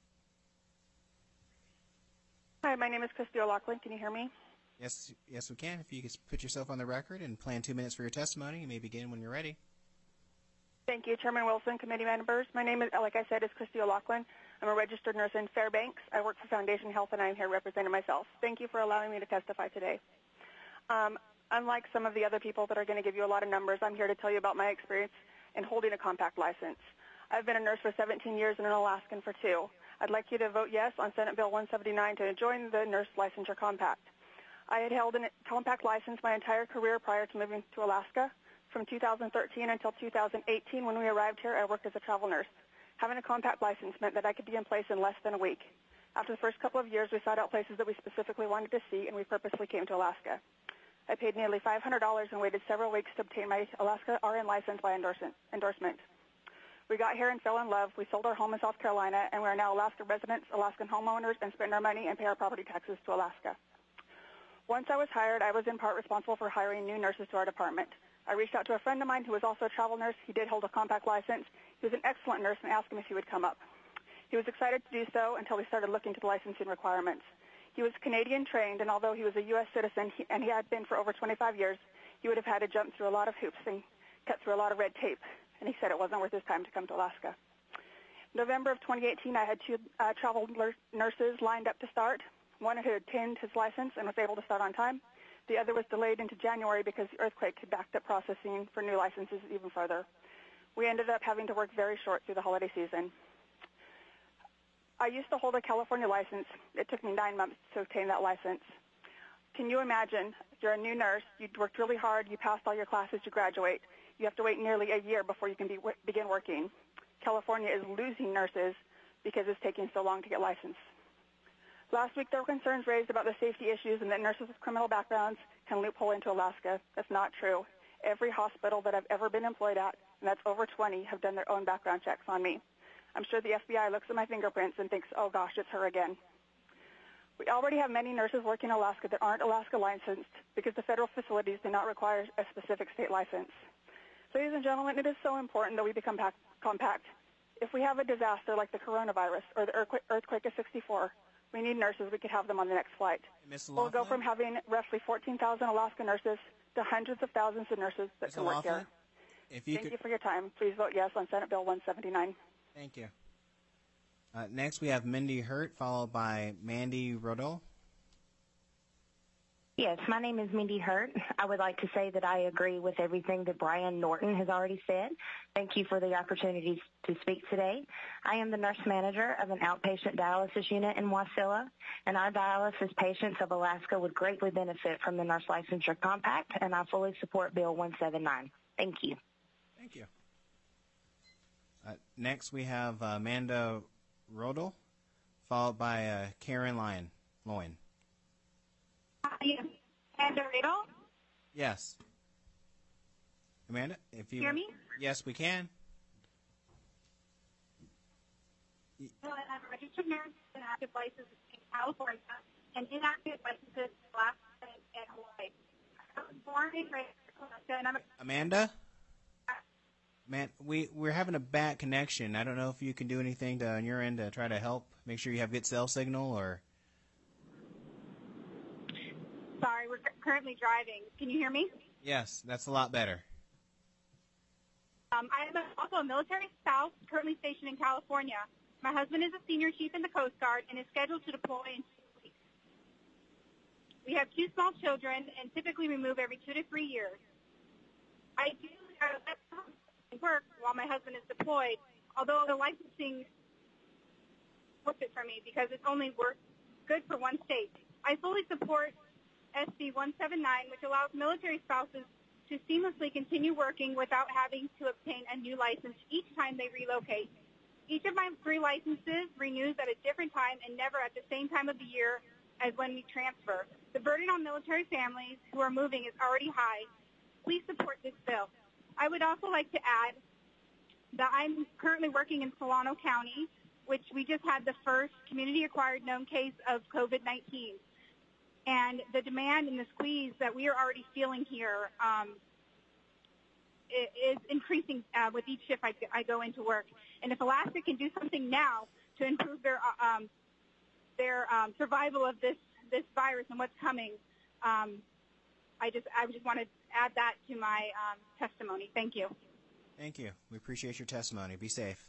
Hi, my name is Christy O'Loughlin. Can you hear me? Yes, we can. If you could put yourself on the record and plan 2 minutes for your testimony, you may begin when you're ready. Thank you, Chairman Wilson, committee members. My name is, like I said, is Christy O'Loughlin. I'm a registered nurse in Fairbanks. I work for Foundation Health, and I'm here representing myself. Thank you for allowing me to testify today. Unlike some of the other people that are going to give you a lot of numbers, I'm here to tell you about my experience in holding a compact license. I've been a nurse for 17 years and an Alaskan for 2. I'd like you to vote yes on Senate Bill 179 to join the Nurse Licensure Compact. I had held a compact license my entire career prior to moving to Alaska. From 2013 until 2018, when we arrived here, I worked as a travel nurse. Having a compact license meant that I could be in place in less than a week. After the first couple of years, we sought out places that we specifically wanted to see, and we purposely came to Alaska. I paid nearly $500 and waited several weeks to obtain my Alaska RN license by endorsement. We got here and fell in love. We sold our home in South Carolina, and we are now Alaska residents, Alaskan homeowners, and spend our money and pay our property taxes to Alaska. Once I was hired, I was in part responsible for hiring new nurses to our department. I reached out to a friend of mine who was also a travel nurse. He did hold a compact license. He was an excellent nurse, and asked him if he would come up. He was excited to do so until we started looking to the licensing requirements. He was Canadian trained, and although he was a U.S. citizen, and he had been for over 25 years, he would have had to jump through a lot of hoops and cut through a lot of red tape, and he said it wasn't worth his time to come to Alaska. November of 2018, I had two travel nurses lined up to start. One had obtained his license and was able to start on time. The other was delayed into January because the earthquake had backed up processing for new licenses even further. We ended up having to work very short through the holiday season. I used to hold a California license. It took me 9 months to obtain that license. Can you imagine, you're a new nurse, you worked really hard, you passed all your classes to graduate. You have to wait nearly a year before you can begin working. California is losing nurses because it's taking so long to get licensed. Last week, there were concerns raised about the safety issues and that nurses with criminal backgrounds can loophole into Alaska. That's not true. Every hospital that I've ever been employed at, and that's over 20, have done their own background checks on me. I'm sure the FBI looks at my fingerprints and thinks, oh gosh, it's her again. We already have many nurses working in Alaska that aren't Alaska licensed because the federal facilities do not require a specific state license. Ladies and gentlemen, it is so important that we become compact. If we have a disaster like the coronavirus or the earthquake of '64, we need nurses. We could have them on the next flight. We'll go from having roughly 14,000 Alaska nurses to hundreds of thousands of nurses that can work here. Thank you for your time. Please vote yes on Senate Bill 179. Thank you. Next, we have Mindy Hurt, followed by Mandy Rodel. Yes, my name is Mindy Hurt. I would like to say that I agree with everything that Brian Norton has already said. Thank you for the opportunity to speak today. I am the nurse manager of an outpatient dialysis unit in Wasilla, and our dialysis patients of Alaska would greatly benefit from the Nurse Licensure Compact, and I fully support Bill 179. Thank you. Thank you. Next, we have Amanda Rodel, followed by Karen Loin. Yes. Amanda Rodel? Yes. Amanda, if you hear me? Yes, we can. Well, I'm a registered nurse with an active license in California and inactive licenses in Alaska and Hawaii. I was born and raised in Alaska, and I'm Amanda? Man, we're having a bad connection. I don't know if you can do anything on your end to try to help, make sure you have good cell signal, or... Sorry, we're currently driving. Can you hear me? Yes, that's a lot better. I am also a military spouse currently stationed in California. My husband is a senior chief in the Coast Guard and is scheduled to deploy in 2 weeks. We have 2 small children, and typically we move every 2 to 3 years. I do work while my husband is deployed, although the licensing worth it for me because it's only good for one state. I fully support SB 179, which allows military spouses to seamlessly continue working without having to obtain a new license each time they relocate. Each of my 3 licenses renews at a different time and never at the same time of the year as when we transfer. The burden on military families who are moving is already high. Please support this bill. I would also like to add that I'm currently working in Solano County, which we just had the first community-acquired known case of COVID-19. And the demand and the squeeze that we are already feeling here is increasing with each shift I go into work. And if Alaska can do something now to improve their survival of this virus and what's coming, I just want to add that to my testimony. Thank you. Thank you. We appreciate your testimony. Be safe.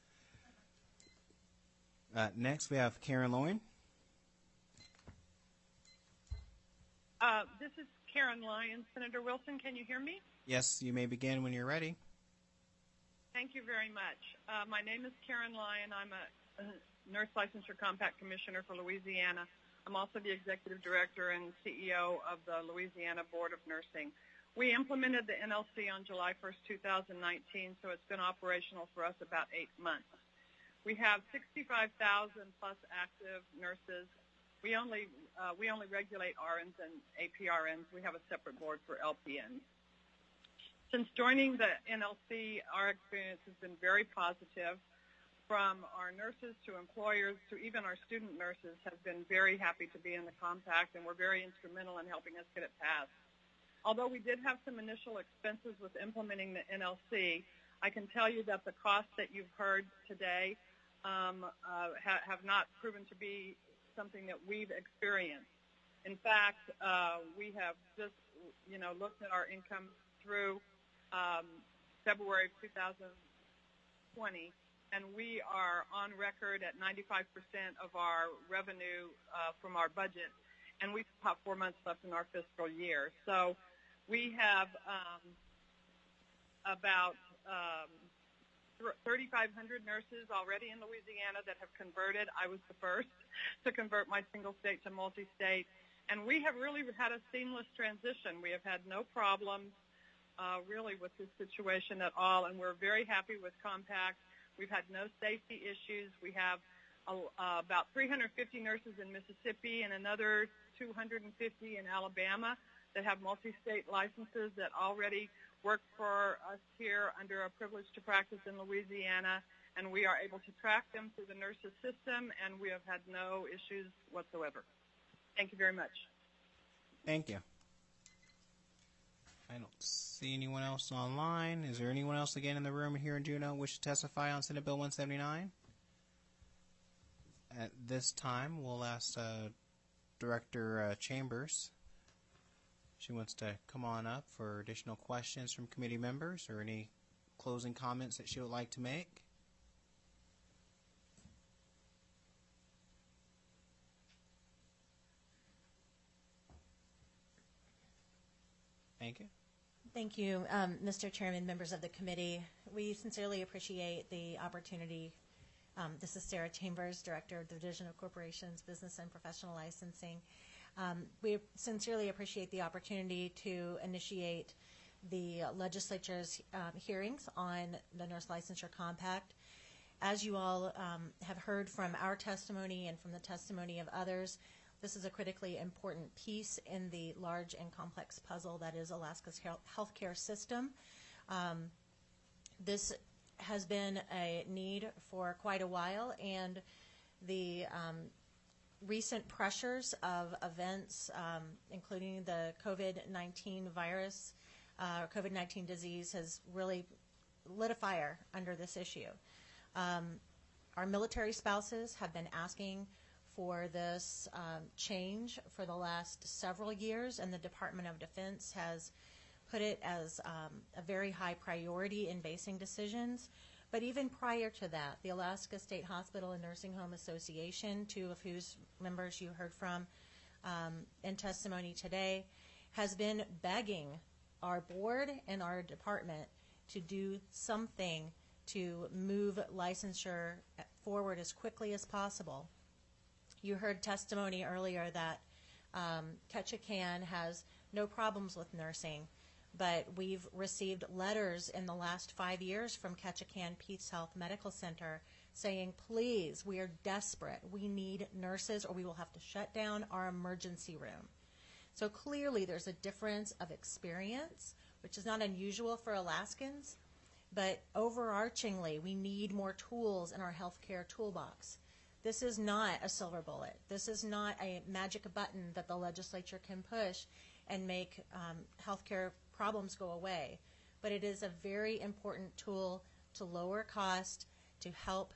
Next, we have Karen Loin. This is Karen Lyon. Senator Wilson, can you hear me? Yes, you may begin when you're ready. Thank you very much. My name is Karen Lyon. I'm a Nurse Licensure Compact Commissioner for Louisiana. I'm also the Executive Director and CEO of the Louisiana Board of Nursing. We implemented the NLC on July 1st, 2019, so it's been operational for us about 8 months. We have 65,000 plus active nurses. We only regulate RNs and APRNs. We have a separate board for LPNs. Since joining the NLC, our experience has been very positive. From our nurses to employers to even our student nurses have been very happy to be in the compact, and were very instrumental in helping us get it passed. Although we did have some initial expenses with implementing the NLC, I can tell you that the costs that you've heard today have not proven to be something that we've experienced. In fact, we have just, looked at our income through February of 2020, and we are on record at 95% of our revenue from our budget, and we have 4 months left in our fiscal year. So we have about 3,500 nurses already in Louisiana that have converted. I was the first to convert my single state to multi-state, and we have really had a seamless transition. We have had no problems really with this situation at all, and we're very happy with Compact. We've had no safety issues. We have about 350 nurses in Mississippi and another 250 in Alabama that have multi-state licenses that already work for us here under a privilege to practice in Louisiana, and we are able to track them through the nurses system, and we have had no issues whatsoever. Thank you very much. Thank you. I don't see anyone else online. Is there anyone else again in the room here in Juneau wish to testify on Senate Bill 179? At this time, we'll ask Director Chambers. She wants to come on up for additional questions from committee members or any closing comments that she would like to make. Thank you. Thank you, Mr. Chairman, members of the committee. We sincerely appreciate the opportunity. This is Sarah Chambers, Director of the Division of Corporations, Business and Professional Licensing. We sincerely appreciate the opportunity to initiate the legislature's hearings on the Nurse Licensure Compact. As you all have heard from our testimony and from the testimony of others, this is a critically important piece in the large and complex puzzle that is Alaska's healthcare system. This has been a need for quite a while, and the recent pressures of events, including the COVID-19 virus, COVID-19 disease, has really lit a fire under this issue. Our military spouses have been asking for this change for the last several years, and the Department of Defense has put it as a very high priority in basing decisions. But even prior to that, the Alaska State Hospital and Nursing Home Association, two of whose members you heard from in testimony today, has been begging our board and our department to do something to move licensure forward as quickly as possible. You heard testimony earlier that Ketchikan has no problems with nursing, but we've received letters in the last 5 years from Ketchikan Peace Health Medical Center saying, please, we are desperate. We need nurses or we will have to shut down our emergency room. So clearly there's a difference of experience, which is not unusual for Alaskans, but overarchingly we need more tools in our healthcare toolbox. This is not a silver bullet. This is not a magic button that the legislature can push and make healthcare problems go away. But it is a very important tool to lower cost, to help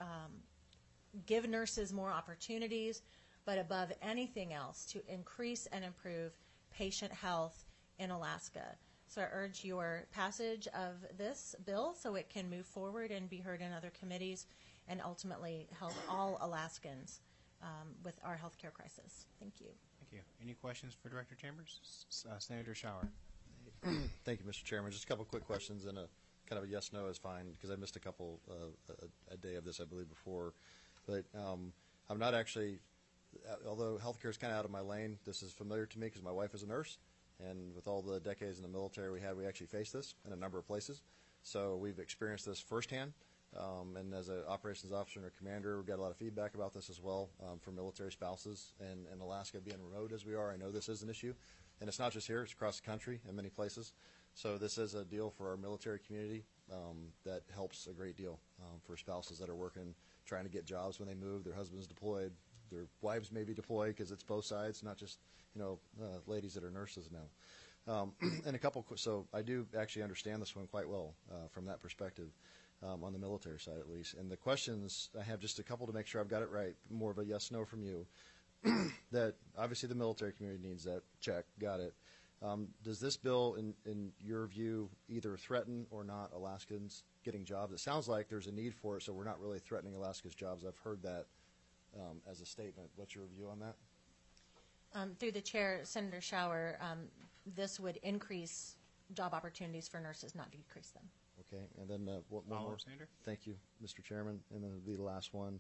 give nurses more opportunities, but above anything else, to increase and improve patient health in Alaska. So I urge your passage of this bill so it can move forward and be heard in other committees and ultimately help all Alaskans with our healthcare crisis. Thank you. Thank you. Any questions for Director Chambers? Senator Schauer. Thank you, Mr. Chairman. Just a couple quick questions, and a kind of a yes/no is fine because I missed a couple a day of this, I believe, before. But I'm not actually, although healthcare is kind of out of my lane, this is familiar to me because my wife is a nurse, and with all the decades in the military we actually faced this in a number of places. So we've experienced this firsthand. And as an operations officer and a commander, we've got a lot of feedback about this as well from military spouses. And in Alaska, being remote as we are, I know this is an issue. And it's not just here, it's across the country in many places. So this is a deal for our military community that helps a great deal for spouses that are working, trying to get jobs when they move. Their husband's deployed. Their wives may be deployed because it's both sides, not just, ladies that are nurses now. And so I do actually understand this one quite well from that perspective. On the military side, at least. And the questions, I have just a couple to make sure I've got it right, more of a yes-no from you. That obviously the military community needs that. Check, got it. Does this bill, in your view, either threaten or not Alaskans getting jobs? It sounds like there's a need for it, so we're not really threatening Alaska's jobs. I've heard that as a statement. What's your view on that? Through the chair, Senator Schauer, this would increase job opportunities for nurses, not decrease them. Okay, and then one more. Sanders? Thank you, Mr. Chairman, and then it'll be the last one.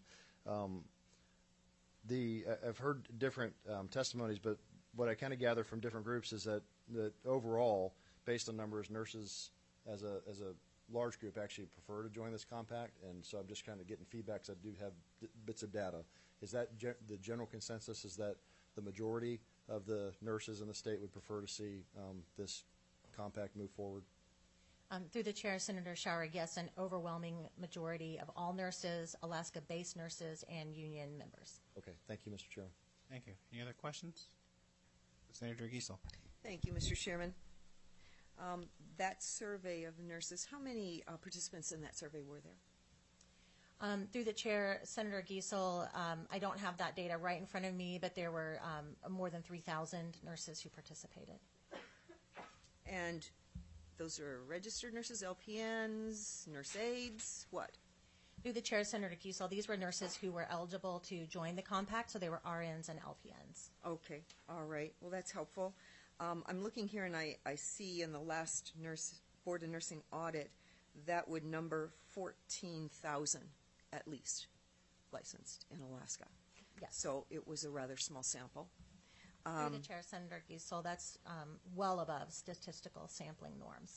I've heard different testimonies, but what I kind of gather from different groups is that overall, based on numbers, nurses as a large group actually prefer to join this compact, and so I'm just kind of getting feedback because I do have bits of data. Is that the general consensus? Is that the majority of the nurses in the state would prefer to see this compact move forward? Through the chair, Senator Schauer, yes, an overwhelming majority of all nurses, Alaska-based nurses, and union members. Okay, thank you, Mr. Chairman. Thank you. Any other questions? Senator Giesel. Thank you, Mr. Chairman. That survey of nurses, how many participants in that survey were there? Through the chair, Senator Giesel, I don't have that data right in front of me, but there were more than 3,000 nurses who participated. And those are registered nurses, LPNs, nurse aides, what? Through the chair, Senator Giesel, these were nurses who were eligible to join the compact, so they were RNs and LPNs. Okay, all right. Well, that's helpful. I'm looking here, and I see in the last Board of Nursing audit that would number 14,000 at least licensed in Alaska. Yes. So it was a rather small sample. Through the chair, Senator Giesel, that's well above statistical sampling norms.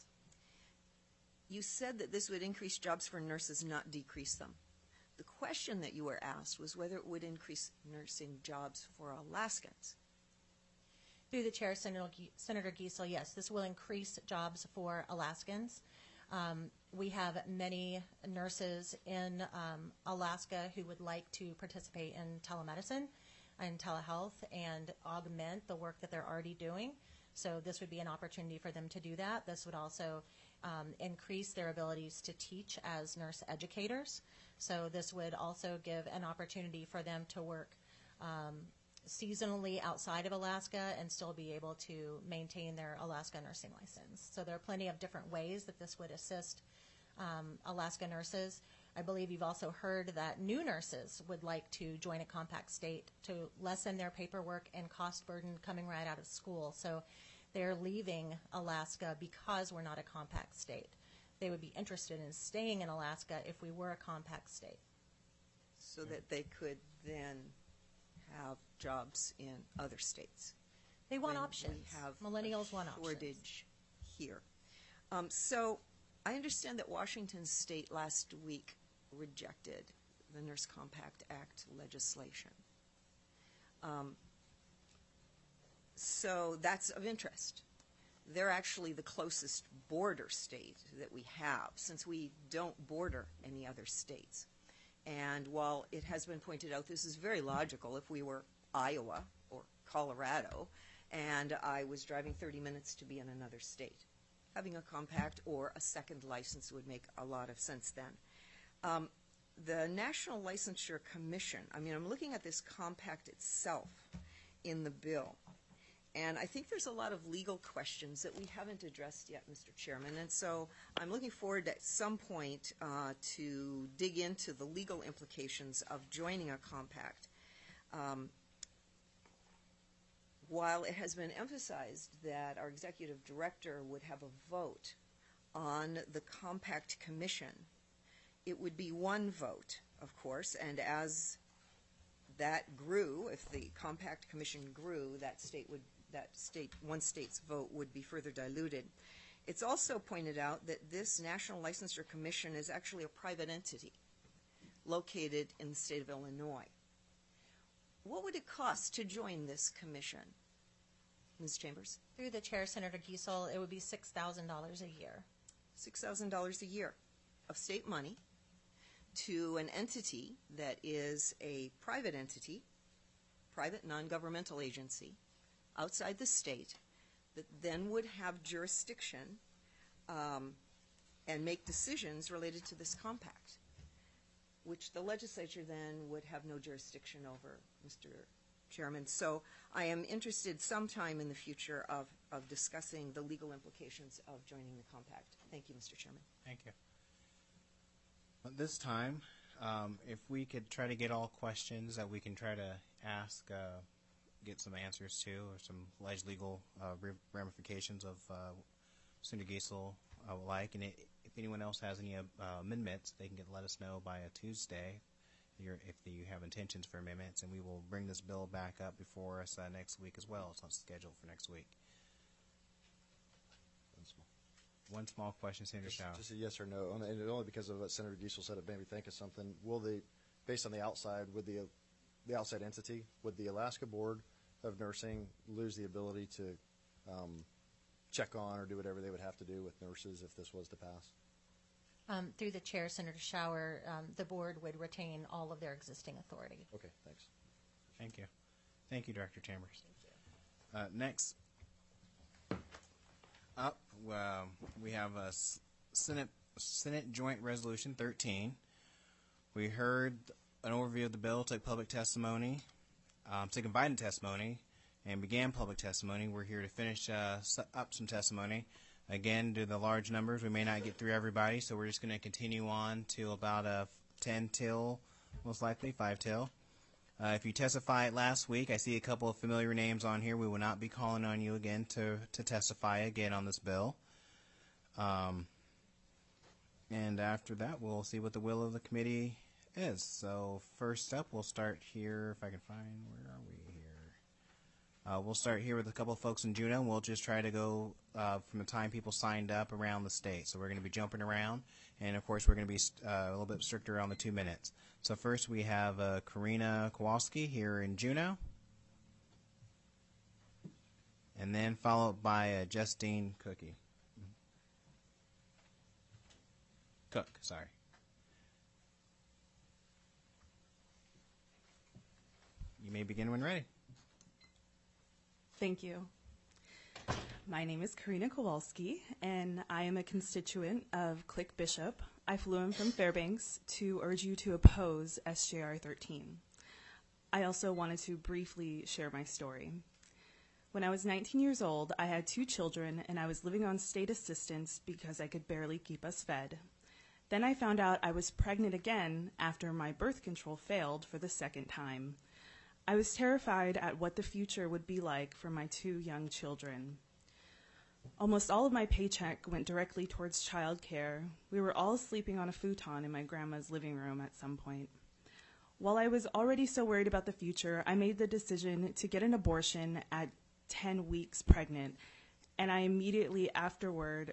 You said that this would increase jobs for nurses, not decrease them. The question that you were asked was whether it would increase nursing jobs for Alaskans. Through the chair, Senator Giesel, yes, this will increase jobs for Alaskans. We have many nurses in Alaska who would like to participate in telemedicine and telehealth and augment the work that they're already doing. So this would be an opportunity for them to do that. This would also increase their abilities to teach as nurse educators. So this would also give an opportunity for them to work seasonally outside of Alaska and still be able to maintain their Alaska nursing license. So there are plenty of different ways that this would assist Alaska nurses. I believe you've also heard that new nurses would like to join a compact state to lessen their paperwork and cost burden coming right out of school. So they're leaving Alaska because we're not a compact state. They would be interested in staying in Alaska if we were a compact state. So that they could then have jobs in other states. They want options. We have Millennials want options. Shortage here. So I understand that Washington State last week rejected the Nurse Compact Act legislation. So that's of interest. They're actually the closest border state that we have, since we don't border any other states. And while it has been pointed out, this is very logical. If we were Iowa or Colorado and I was driving 30 minutes to be in another state, having a compact or a second license would make a lot of sense then. The National Licensure Commission, I'm looking at this compact itself in the bill, and I think there's a lot of legal questions that we haven't addressed yet, Mr. Chairman, and so I'm looking forward at some point to dig into the legal implications of joining a compact. While it has been emphasized that our executive director would have a vote on the compact commission, it would be one vote, of course, and as that grew, if the compact commission grew, one state's vote would be further diluted. It's also pointed out that this National Licensure Commission is actually a private entity located in the state of Illinois. What would it cost to join this commission? Ms. Chambers? Through the chair, Senator Giesel, it would be $6,000 a year. $6,000 a year of state money to an entity that is a private entity, private non-governmental agency outside the state that then would have jurisdiction and make decisions related to this compact, which the legislature then would have no jurisdiction over, Mr. Chairman. So I am interested sometime in the future of discussing the legal implications of joining the compact. Thank you, Mr. Chairman. Thank you. At this time, if we could try to get all questions that we can try to ask, get some answers to, or some alleged legal ramifications of Senator Giesel would like. And if anyone else has any amendments, they can let us know by a Tuesday if you have intentions for amendments, and we will bring this bill back up before us next week as well. It's on schedule for next week. One small question, Senator Schauer. Just a yes or no, and only because of what Senator Giesel said, it made me think of something. Based on the outside, would the outside entity, would the Alaska Board of Nursing lose the ability to check on or do whatever they would have to do with nurses if this was to pass? Through the chair, Senator Schauer, the board would retain all of their existing authority. Okay, thanks. Thank you. Thank you, Director Chambers. Next up, we have a Senate Joint Resolution 13. We heard an overview of the bill, took public testimony, took invited testimony, and began public testimony. We're here to finish up some testimony. Again, due to the large numbers, we may not get through everybody, so we're just going to continue on to about 10 till, most likely, 5 till. If you testified last week, I see a couple of familiar names on here. We will not be calling on you again to testify again on this bill. And after that, we'll see what the will of the committee is. So first up, we'll start here, if I can find, where are we here? We'll start here with a couple of folks in Juneau, and we'll just try to go from the time people signed up around the state. So we're going to be jumping around, and of course we're going to be a little bit stricter on the 2 minutes. So first we have Karina Kowalski here in Juneau, and then followed by Justine Cook. Sorry. You may begin when ready. Thank you. My name is Karina Kowalski, and I am a constituent of Click Bishop. I flew in from Fairbanks to urge you to oppose SJR 13. I also wanted to briefly share my story. When I was 19 years old, I had 2 children, and I was living on state assistance because I could barely keep us fed. Then I found out I was pregnant again after my birth control failed for the second time. I was terrified at what the future would be like for my 2 young children. Almost all of my paycheck went directly towards child care. We were all sleeping on a futon in my grandma's living room at some point. While I was already so worried about the future, I made the decision to get an abortion at 10 weeks pregnant, and I immediately afterward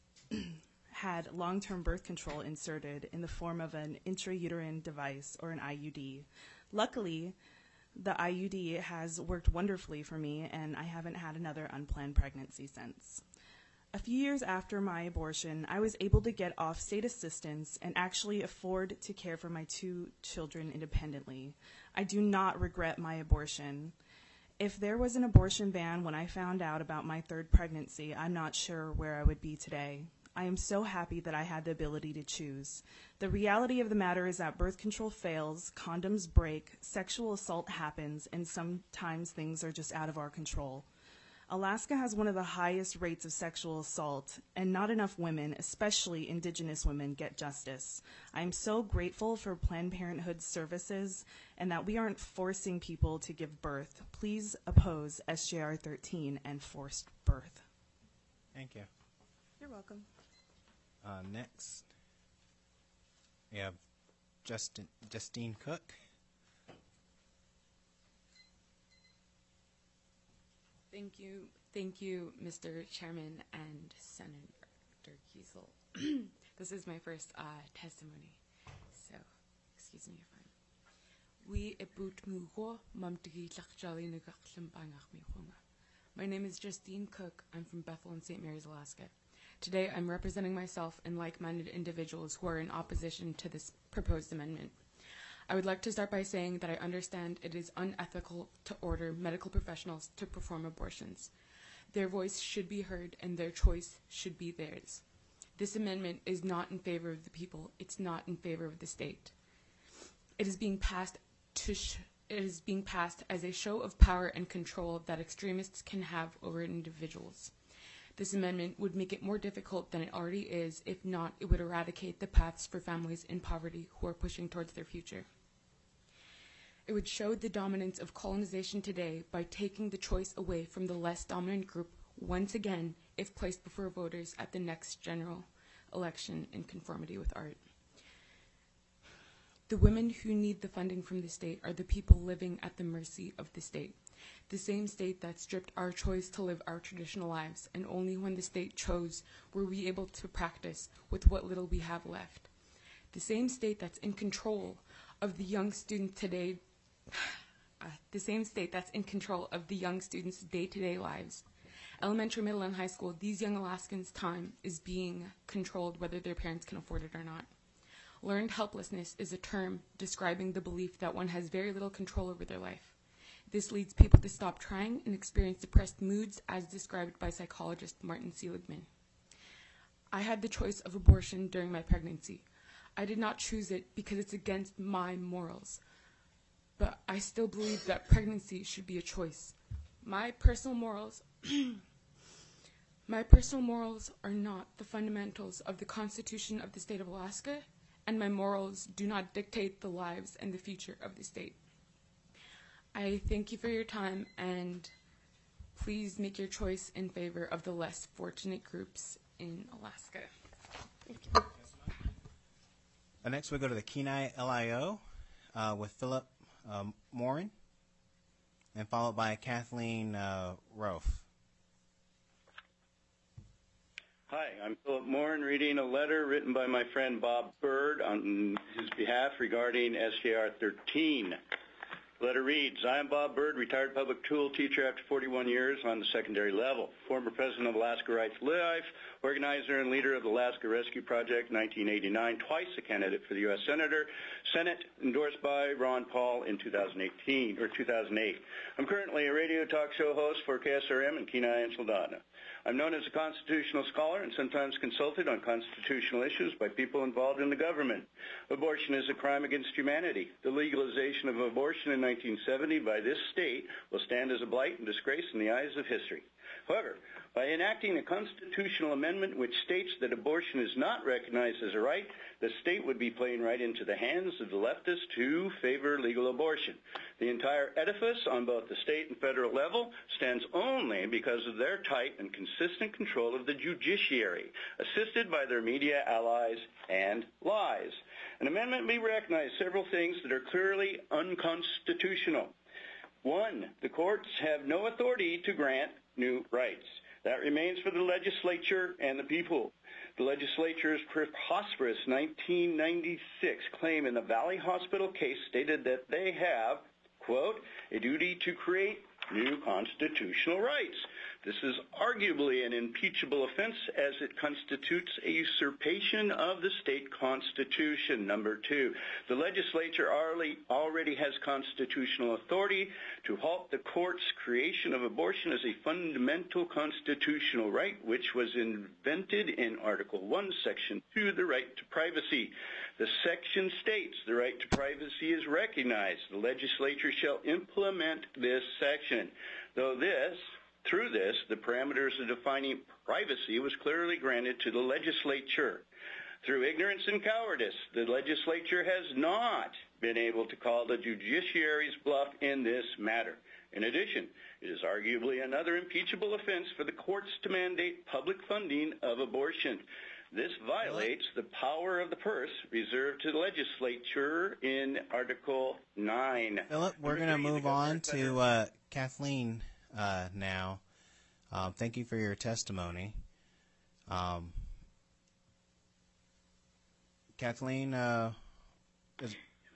had long-term birth control inserted in the form of an intrauterine device, or an IUD. Luckily, the IUD has worked wonderfully for me, and I haven't had another unplanned pregnancy since. A few years after my abortion, I was able to get off state assistance and actually afford to care for my 2 children independently. I do not regret my abortion. If there was an abortion ban when I found out about my 3rd pregnancy, I'm not sure where I would be today. I am so happy that I had the ability to choose. The reality of the matter is that birth control fails, condoms break, sexual assault happens, and sometimes things are just out of our control. Alaska has one of the highest rates of sexual assault, and not enough women, especially Indigenous women, get justice. I am so grateful for Planned Parenthood services and that we aren't forcing people to give birth. Please oppose SJR 13 and forced birth. Thank you. You're welcome. Next, we have Justine Cook. Thank Thank you, Mr. Chairman and Senator Kiesel. This is my first testimony, so excuse me if I'm... My name is Justine Cook. I'm from Bethel and St. Mary's, Alaska. Today, I'm representing myself and like-minded individuals who are in opposition to this proposed amendment. I would like to start by saying that I understand it is unethical to order medical professionals to perform abortions. Their voice should be heard and their choice should be theirs. This amendment is not in favor of the people. It's not in favor of the state. It is being passed as a show of power and control that extremists can have over individuals. This amendment would make it more difficult than it already is. If not, it would eradicate the paths for families in poverty who are pushing towards their future. It would show the dominance of colonization today by taking the choice away from the less dominant group once again if placed before voters at the next general election in conformity with art. The women who need the funding from the state are the people living at the mercy of the state. The same state that stripped our choice to live our traditional lives, and only when the state chose were we able to practice with what little we have left. The same state that's in control of the young students today, the same state that's in control of the young students' day-to-day lives. Elementary, middle, and high school, these young Alaskans' time is being controlled whether their parents can afford it or not. Learned helplessness is a term describing the belief that one has very little control over their life. This leads people to stop trying and experience depressed moods as described by psychologist Martin Seligman. I had the choice of abortion during my pregnancy. I did not choose it because it's against my morals. But I still believe that pregnancy should be a choice. My personal morals are not the fundamentals of the Constitution of the state of Alaska, and my morals do not dictate the lives and the future of the state. I thank you for your time, and please make your choice in favor of the less fortunate groups in Alaska. Thank you. Next, we go to the Kenai LIO with Philip Morin, and followed by Kathleen Rofe. Hi, I'm Philip Morin, reading a letter written by my friend Bob Bird on his behalf regarding SJR 13. The letter reads, I am Bob Bird, retired public tool teacher after 41 years on the secondary level, former president of Alaska Rights Life, organizer and leader of the Alaska Rescue Project 1989, twice a candidate for the U.S. Senate, endorsed by Ron Paul in 2008. I'm currently a radio talk show host for KSRM in Kenai and Soldotna. I'm known as a constitutional scholar and sometimes consulted on constitutional issues by people involved in the government. Abortion is a crime against humanity. The legalization of abortion in 1970 by this state will stand as a blight and disgrace in the eyes of history. However, by enacting a constitutional amendment which states that abortion is not recognized as a right, the state would be playing right into the hands of the leftists who favor legal abortion. The entire edifice on both the state and federal level stands only because of their tight and consistent control of the judiciary, assisted by their media allies and lies. An amendment may recognize several things that are clearly unconstitutional. One, the courts have no authority to grant new rights. That remains for the legislature and the people. The legislature's preposterous 1996 claim in the Valley Hospital case stated that they have, quote, a duty to create new constitutional rights. This is arguably an impeachable offense as it constitutes a usurpation of the state constitution. Number two, the legislature already has constitutional authority to halt the court's creation of abortion as a fundamental constitutional right, which was invented in Article 1, Section 2, the right to privacy. The section states the right to privacy is recognized. The legislature shall implement this section. Through this, the parameters of defining privacy was clearly granted to the legislature. Through ignorance and cowardice, the legislature has not been able to call the judiciary's bluff in this matter. In addition, it is arguably another impeachable offense for the courts to mandate public funding of abortion. This violates the power of the purse reserved to the legislature in Article 9. Philip, we're going to move on to Kathleen now. Thank you for your testimony. Kathleen, if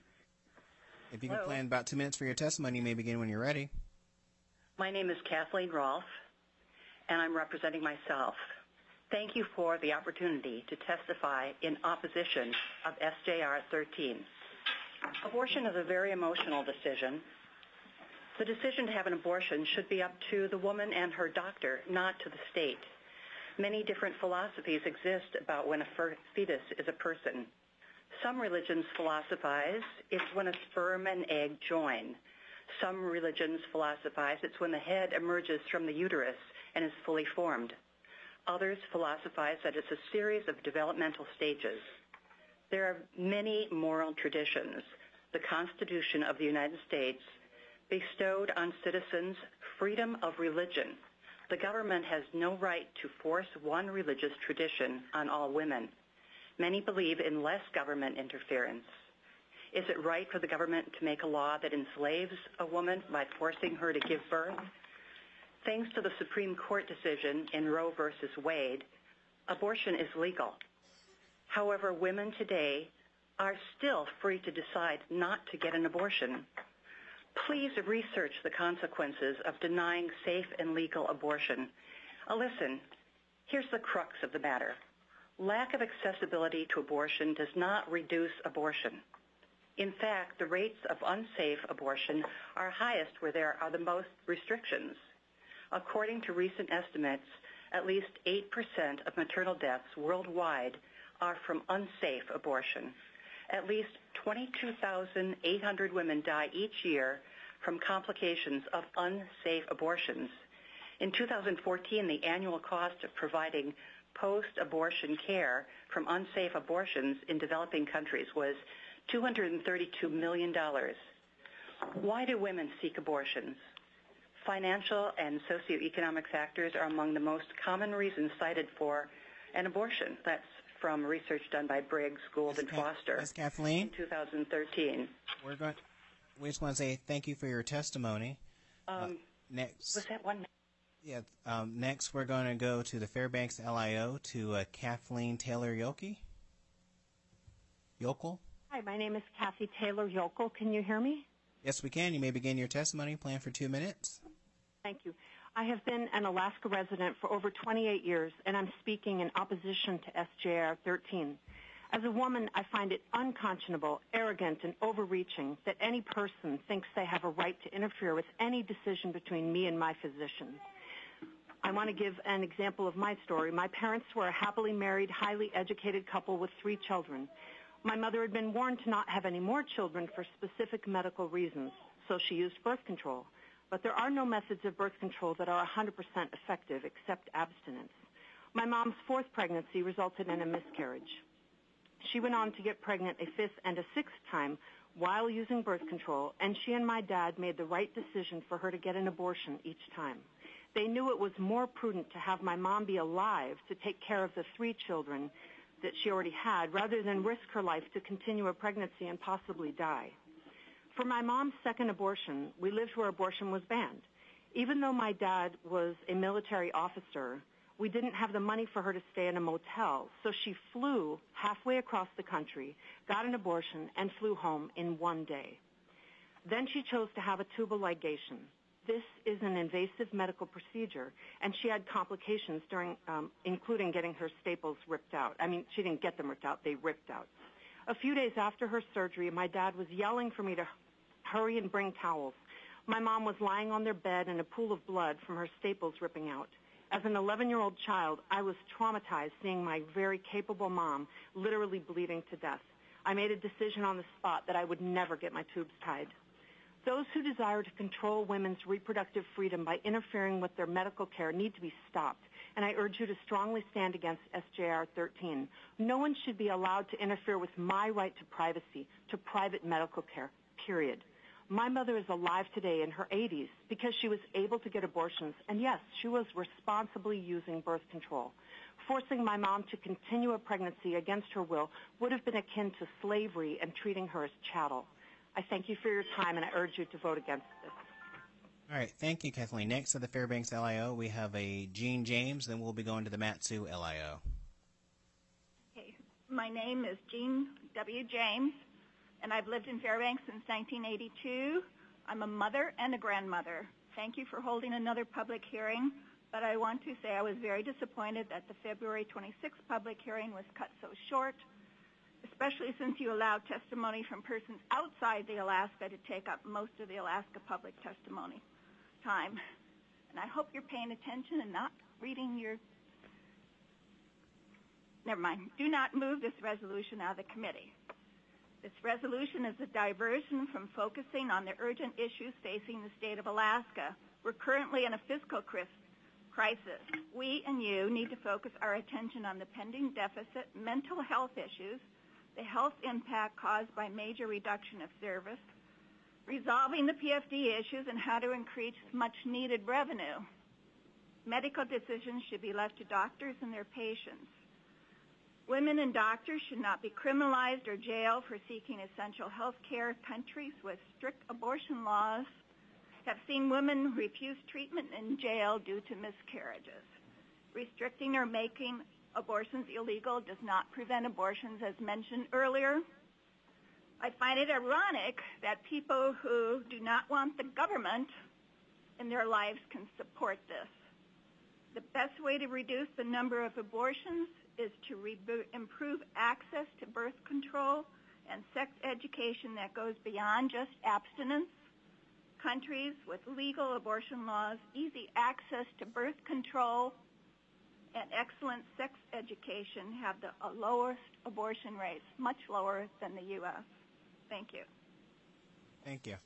you can plan about 2 minutes for your testimony, you may begin when you're ready. My name is Kathleen Rolfe, and I'm representing myself. Thank you for the opportunity to testify in opposition of SJR 13. Abortion is a very emotional decision. The decision to have an abortion should be up to the woman and her doctor, not to the state. Many different philosophies exist about when a fetus is a person. Some religions philosophize it's when a sperm and egg join. Some religions philosophize it's when the head emerges from the uterus and is fully formed. Others philosophize that it's a series of developmental stages. There are many moral traditions. The Constitution of the United States bestowed on citizens freedom of religion. The government has no right to force one religious tradition on all women. Many believe in less government interference. Is it right for the government to make a law that enslaves a woman by forcing her to give birth? Thanks to the Supreme Court decision in Roe versus Wade, abortion is legal. However, women today are still free to decide not to get an abortion. Please research the consequences of denying safe and legal abortion. Listen, here's the crux of the matter. Lack of accessibility to abortion does not reduce abortion. In fact, the rates of unsafe abortion are highest where there are the most restrictions. According to recent estimates, at least 8% of maternal deaths worldwide are from unsafe abortion. At least 22,800 women die each year from complications of unsafe abortions. In 2014, the annual cost of providing post-abortion care from unsafe abortions in developing countries was $232 million. Why do women seek abortions? Financial and socioeconomic factors are among the most common reasons cited for an abortion. That's from research done by Briggs, Gould, and Foster Ms. Kathleen? in 2013. We just want to say thank you for your testimony. Next. Was that one? Yeah. Next, we're going to go to the Fairbanks LIO to Kathleen Taylor-Yokel. Hi, my name is Kathy Taylor-Yokel. Can you hear me? Yes, we can. You may begin your testimony. Plan for 2 minutes. Thank you. I have been an Alaska resident for over 28 years, and I'm speaking in opposition to SJR 13. As a woman, I find it unconscionable, arrogant, and overreaching that any person thinks they have a right to interfere with any decision between me and my physician. I want to give an example of my story. My parents were a happily married, highly educated couple with 3 children. My mother had been warned to not have any more children for specific medical reasons, so she used birth control. But there are no methods of birth control that are 100% effective except abstinence. My mom's 4th pregnancy resulted in a miscarriage. She went on to get pregnant a 5th and a 6th time while using birth control, and she and my dad made the right decision for her to get an abortion each time. They knew it was more prudent to have my mom be alive to take care of the 3 children that she already had rather than risk her life to continue a pregnancy and possibly die. For my mom's 2nd abortion, we lived where abortion was banned. Even though my dad was a military officer, we didn't have the money for her to stay in a motel, so she flew halfway across the country, got an abortion, and flew home in 1 day. Then she chose to have a tubal ligation. This is an invasive medical procedure, and she had complications during, including getting her staples ripped out. I mean, she didn't get them ripped out, they ripped out. A few days after her surgery, my dad was yelling for me to hurry and bring towels. My mom was lying on their bed in a pool of blood from her staples ripping out. As an 11-year-old child, I was traumatized seeing my very capable mom literally bleeding to death. I made a decision on the spot that I would never get my tubes tied. Those who desire to control women's reproductive freedom by interfering with their medical care need to be stopped, and I urge you to strongly stand against SJR 13. No one should be allowed to interfere with my right to privacy, to private medical care, period. My mother is alive today in her 80s because she was able to get abortions, and yes, she was responsibly using birth control. Forcing my mom to continue a pregnancy against her will would have been akin to slavery and treating her as chattel. I thank you for your time, and I urge you to vote against this. All right, thank you, Kathleen. Next to the Fairbanks LIO, we have a Jean James, then we'll be going to the Mat-Su LIO. Okay. My name is Jean W. James, and I've lived in Fairbanks since 1982. I'm a mother and a grandmother. Thank you for holding another public hearing, but I want to say I was very disappointed that the February 26th public hearing was cut so short, especially since you allowed testimony from persons outside the Alaska to take up most of the Alaska public testimony time. And I hope you're paying attention and not reading your... Never mind. Do not move this resolution out of the committee. This resolution is a diversion from focusing on the urgent issues facing the state of Alaska. We're currently in a fiscal crisis. We and you need to focus our attention on the pending deficit, mental health issues, the health impact caused by major reduction of service, resolving the PFD issues, and how to increase much-needed revenue. Medical decisions should be left to doctors and their patients. Women and doctors should not be criminalized or jailed for seeking essential health care. Countries with strict abortion laws have seen women refuse treatment in jail due to miscarriages. Restricting or making abortions illegal does not prevent abortions, as mentioned earlier. I find it ironic that people who do not want the government in their lives can support this. The best way to reduce the number of abortions is to improve access to birth control and sex education that goes beyond just abstinence. Countries with legal abortion laws, easy access to birth control, and excellent sex education have the lowest abortion rates, much lower than the U.S. Thank you. Thank you.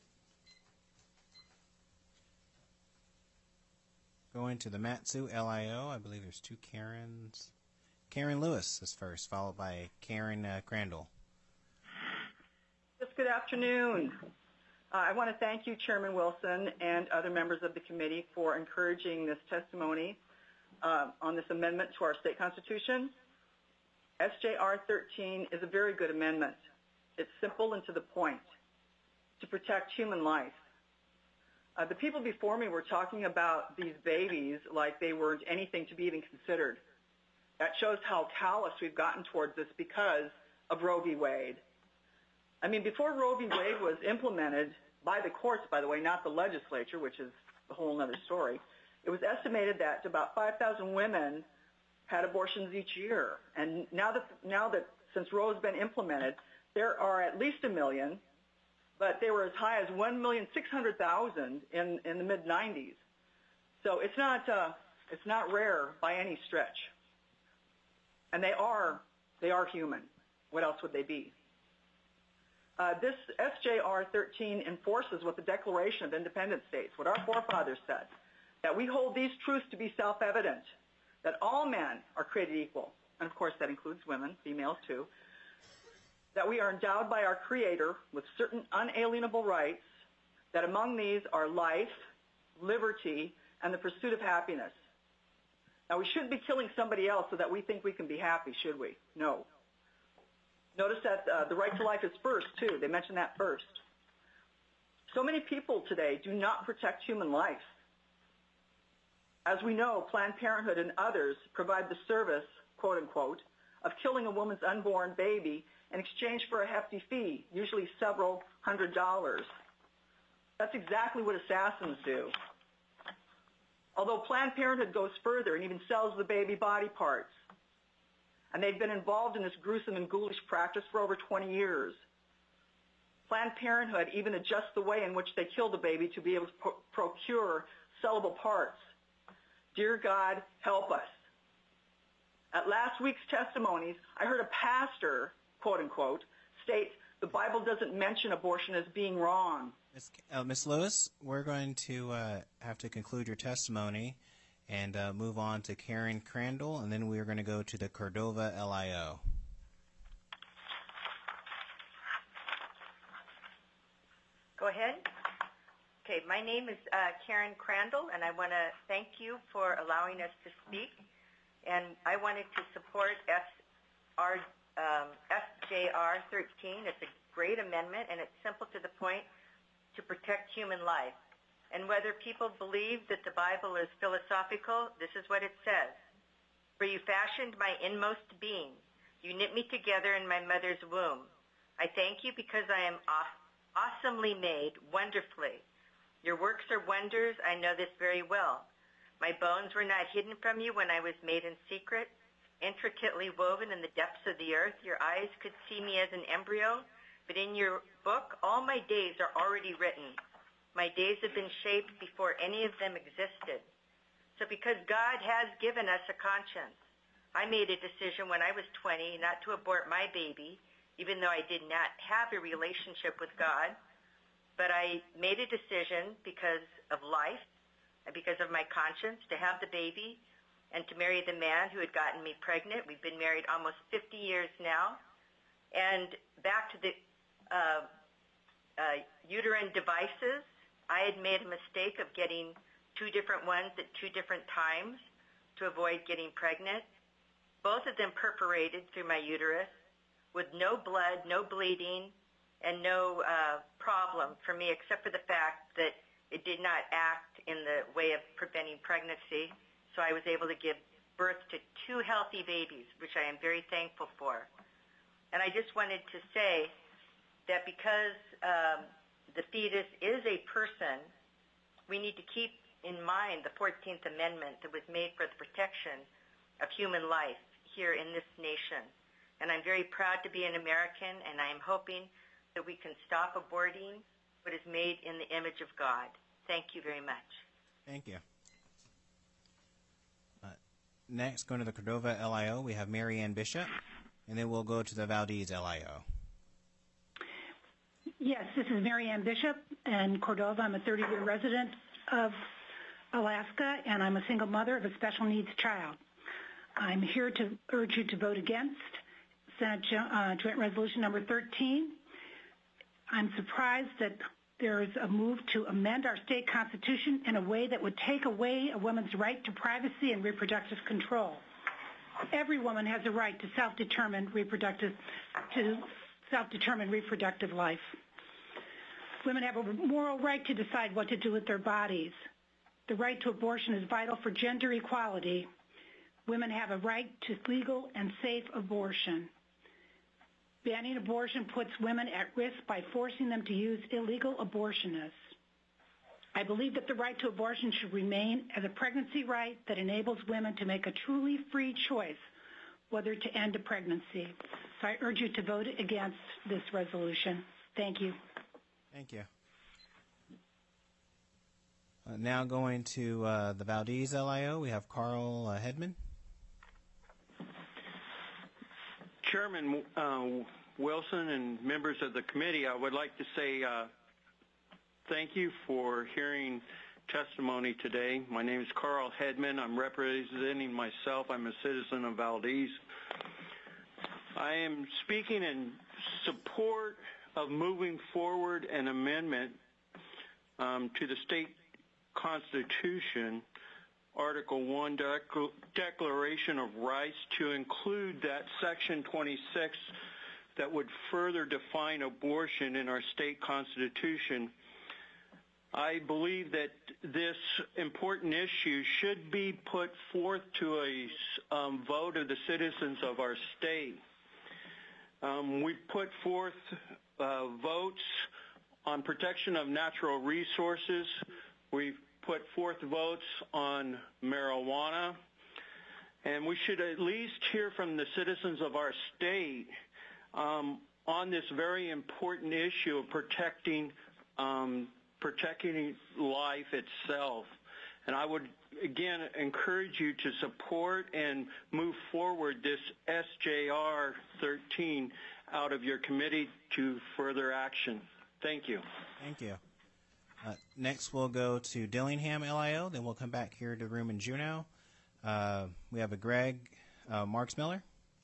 Going to the Mat-Su LIO, I believe there's two Karens. Karen Lewis is first, followed by Karen Crandall. Yes, good afternoon. I want to thank you, Chairman Wilson, and other members of the committee for encouraging this testimony on this amendment to our state constitution. SJR 13 is a very good amendment. It's simple and to the point, to protect human life. The people before me were talking about these babies like they weren't anything to be even considered. That shows how callous we've gotten towards this because of Roe v. Wade. I mean, before Roe v. Wade was implemented by the courts, by the way, not the legislature, which is a whole other story, it was estimated that about 5,000 women had abortions each year. And now that since Roe has been implemented, there are at least 1 million, but they were as high as 1,600,000 in the mid-'90s. So it's not rare by any stretch. And they are human. What else would they be? This SJR 13 enforces what the Declaration of Independence states, what our forefathers said, that we hold these truths to be self-evident, that all men are created equal, and of course that includes women, females too, that we are endowed by our Creator with certain unalienable rights, that among these are life, liberty, and the pursuit of happiness. Now, we shouldn't be killing somebody else so that we think we can be happy, should we? No. Notice that the right to life is first, too. They mentioned that first. So many people today do not protect human life. As we know, Planned Parenthood and others provide the service, quote unquote, of killing a woman's unborn baby in exchange for a hefty fee, usually several $100s. That's exactly what assassins do. Although Planned Parenthood goes further and even sells the baby body parts. And they've been involved in this gruesome and ghoulish practice for over 20 years. Planned Parenthood even adjusts the way in which they kill the baby to be able to procure sellable parts. Dear God, help us. At last week's testimonies, I heard a pastor, quote unquote, state the Bible doesn't mention abortion as being wrong. Ms. Lewis, we're going to have to conclude your testimony and move on to Karen Crandall, and then we're going to go to the Cordova LIO. Go ahead. Okay, my name is Karen Crandall, and I want to thank you for allowing us to speak. And I wanted to support SJR 13. It's a great amendment, and it's simple to the point to protect human life. And whether people believe that the Bible is philosophical, this is what it says. For you fashioned my inmost being. You knit me together in my mother's womb. I thank you because I am awesomely made, wonderfully. Your works are wonders. I know this very well. My bones were not hidden from you when I was made in secret, intricately woven in the depths of the earth. Your eyes could see me as an embryo, but in your book, all my days are already written. My days have been shaped before any of them existed. So because God has given us a conscience, I made a decision when I was 20 not to abort my baby, even though I did not have a relationship with God. But I made a decision because of life and because of my conscience to have the baby and to marry the man who had gotten me pregnant. We've been married almost 50 years now. And back to the uterine devices, I had made a mistake of getting 2 different ones at 2 different times to avoid getting pregnant. Both of them perforated through my uterus with no blood, no bleeding, and no problem for me except for the fact that it did not act in the way of preventing pregnancy. So I was able to give birth to 2 healthy babies, which I am very thankful for. And I just wanted to say that because the fetus is a person, we need to keep in mind the 14th Amendment that was made for the protection of human life here in this nation. And I'm very proud to be an American, and I am hoping that we can stop aborting what is made in the image of God. Thank you very much. Thank you. Next, going to the Cordova LIO, we have Mary Ann Bishop, and then we'll go to the Valdez LIO. Yes, this is Mary Ann Bishop in Cordova. I'm a 30-year resident of Alaska, and I'm a single mother of a special needs child. I'm here to urge you to vote against Senate Joint Resolution number 13. I'm surprised that there is a move to amend our state constitution in a way that would take away a woman's right to privacy and reproductive control. Every woman has a right to self-determined reproductive life. Women have a moral right to decide what to do with their bodies. The right to abortion is vital for gender equality. Women have a right to legal and safe abortion. Banning abortion puts women at risk by forcing them to use illegal abortionists. I believe that the right to abortion should remain as a pregnancy right that enables women to make a truly free choice whether to end a pregnancy. So I urge you to vote against this resolution. Thank you. Thank you. Now going to the Valdez LIO, we have Carl Hedman. Chairman Wilson and members of the committee, I would like to say thank you for hearing testimony today. My name is Carl Hedman. I'm representing myself. I'm a citizen of Valdez. I am speaking in support of moving forward an amendment to the state constitution, Article 1, Declaration of Rights, to include that Section 26 that would further define abortion in our state constitution. I believe that this important issue should be put forth to a vote of the citizens of our state. We put forth votes on protection of natural resources. We've put forth votes on marijuana. And we should at least hear from the citizens of our state on this very important issue of protecting life itself. And I would, again, encourage you to support and move forward this SJR 13 out of your committee to further action. Thank you. Thank you. Next, we'll go to Dillingham LIO. Then we'll come back here to the room in Juneau. We have a Greg Marksmiller.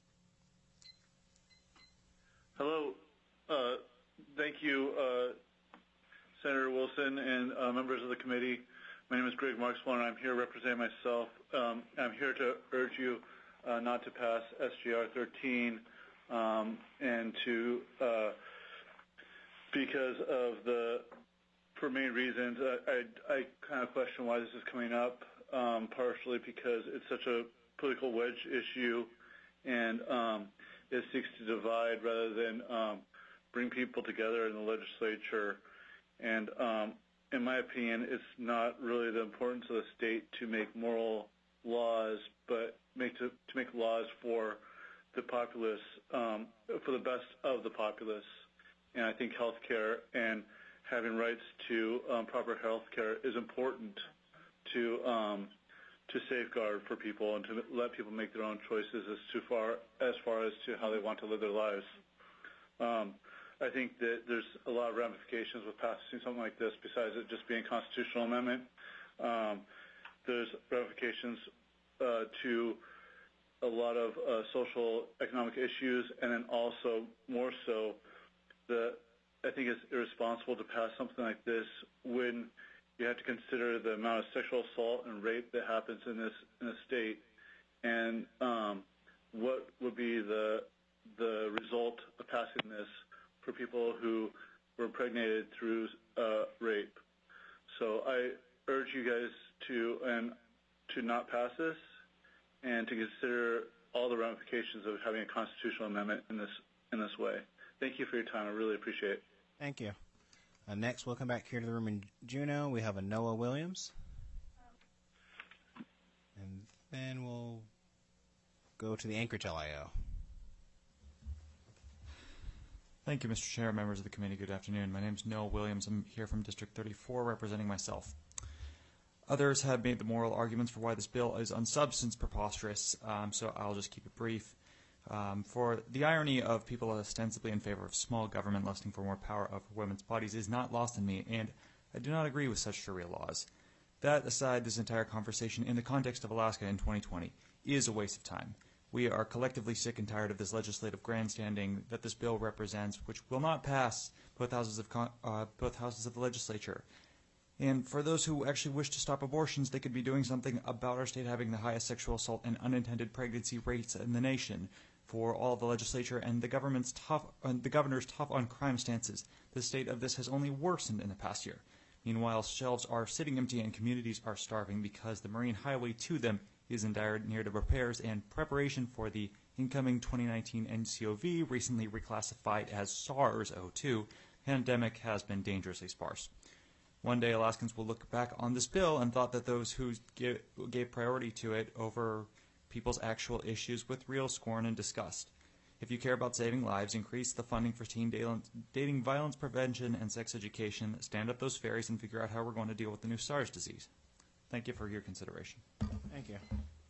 Hello. Thank you, Senator Wilson and members of the committee. My name is Greg Marksmiller, and I'm here representing myself. I'm here to urge you not to pass SGR 13 and to because of the for many reasons. I kind of question why this is coming up, partially because it's such a political wedge issue, and it seeks to divide rather than bring people together in the legislature. And in my opinion, it's not really the importance of the state to make moral laws, but to make laws for the populace, for the best of the populace. And I think health care and having rights to proper health care is important to safeguard for people and to let people make their own choices as far as to how they want to live their lives. I think that there's a lot of ramifications with passing something like this besides it just being a constitutional amendment. There's ramifications to a lot of social, economic issues, and then also more so, I think it's irresponsible to pass something like this when you have to consider the amount of sexual assault and rape that happens in this state, and what would be the result of passing this for people who were impregnated through rape. So I urge you guys to not pass this and to consider all the ramifications of having a constitutional amendment in this way. Thank you for your time. I really appreciate it. Thank you. Next, we'll come back here to the room in Juneau. We have a Noah Williams. And then we'll go to the Anchorage LIO. Thank you, Mr. Chair, members of the committee. Good afternoon. My name is Noah Williams. I'm here from District 34 representing myself. Others have made the moral arguments for why this bill is on substance preposterous, so I'll just keep it brief. For the irony of people ostensibly in favor of small government lusting for more power over women's bodies is not lost on me, and I do not agree with such Sharia laws. That aside, this entire conversation in the context of Alaska in 2020 is a waste of time. We are collectively sick and tired of this legislative grandstanding that this bill represents, which will not pass both houses of the legislature. And for those who actually wish to stop abortions, they could be doing something about our state having the highest sexual assault and unintended pregnancy rates in the nation. For all of the legislature and the governor's tough on crime stances, the state of this has only worsened in the past year. Meanwhile, shelves are sitting empty and communities are starving because the marine highway to them is in dire need of repairs, and preparation for the incoming 2019 NCOV, recently reclassified as SARS-02, pandemic has been dangerously sparse. One day, Alaskans will look back on this bill and thought that those who gave priority to it over people's actual issues with real scorn and disgust. If you care about saving lives, increase the funding for teen dating violence prevention and sex education, stand up those ferries, and figure out how we're going to deal with the new SARS disease. Thank you for your consideration. Thank you.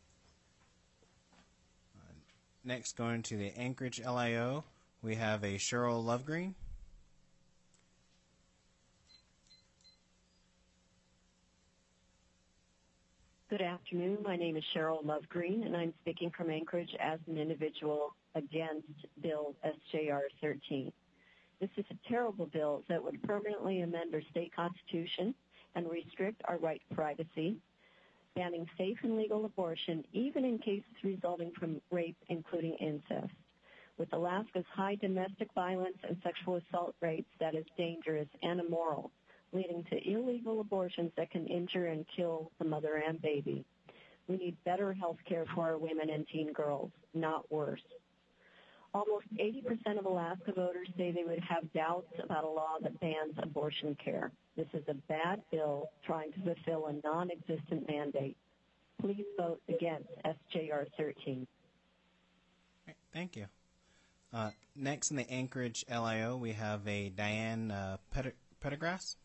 Next, going to the Anchorage LIO, we have a Cheryl Lovegreen. Good afternoon. My name is Cheryl Lovegreen, and I'm speaking from Anchorage as an individual against Bill SJR 13. This is a terrible bill that would permanently amend our state constitution and restrict our right to privacy, banning safe and legal abortion, even in cases resulting from rape, including incest. With Alaska's high domestic violence and sexual assault rates, that is dangerous and immoral, leading to illegal abortions that can injure and kill the mother and baby. We need better health care for our women and teen girls, not worse. Almost 80% of Alaska voters say they would have doubts about a law that bans abortion care. This is a bad bill trying to fulfill a non-existent mandate. Please vote against SJR 13. Thank you. Next in the Anchorage LIO, we have a Diane Pendergrass.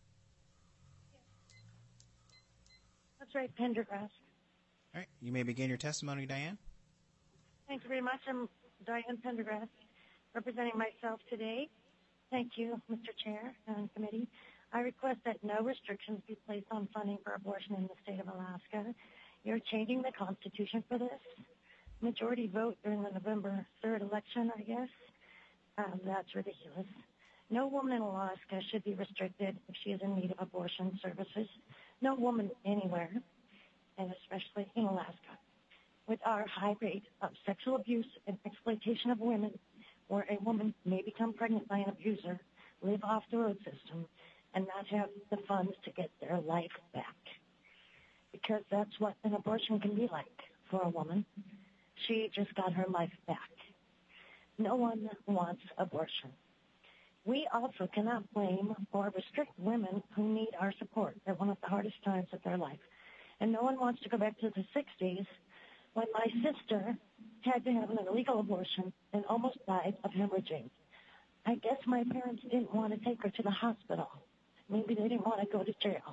That's right, Pendergrass. All right, you may begin your testimony, Diane. Thank you very much. I'm Diane Pendergrass, representing myself today. Thank you, Mr. Chair and committee. I request that no restrictions be placed on funding for abortion in the state of Alaska. You're changing the Constitution for this. Majority vote during the November 3rd election, I guess. That's ridiculous. No woman in Alaska should be restricted if she is in need of abortion services. No woman anywhere, and especially in Alaska. With our high rate of sexual abuse and exploitation of women, where a woman may become pregnant by an abuser, live off the road system, and not have the funds to get their life back. Because that's what an abortion can be like for a woman. She just got her life back. No one wants abortion. We also cannot blame or restrict women who need our support at one of the hardest times of their life. And no one wants to go back to the 60s when my sister had to have an illegal abortion and almost died of hemorrhaging. I guess my parents didn't want to take her to the hospital. Maybe they didn't want to go to jail.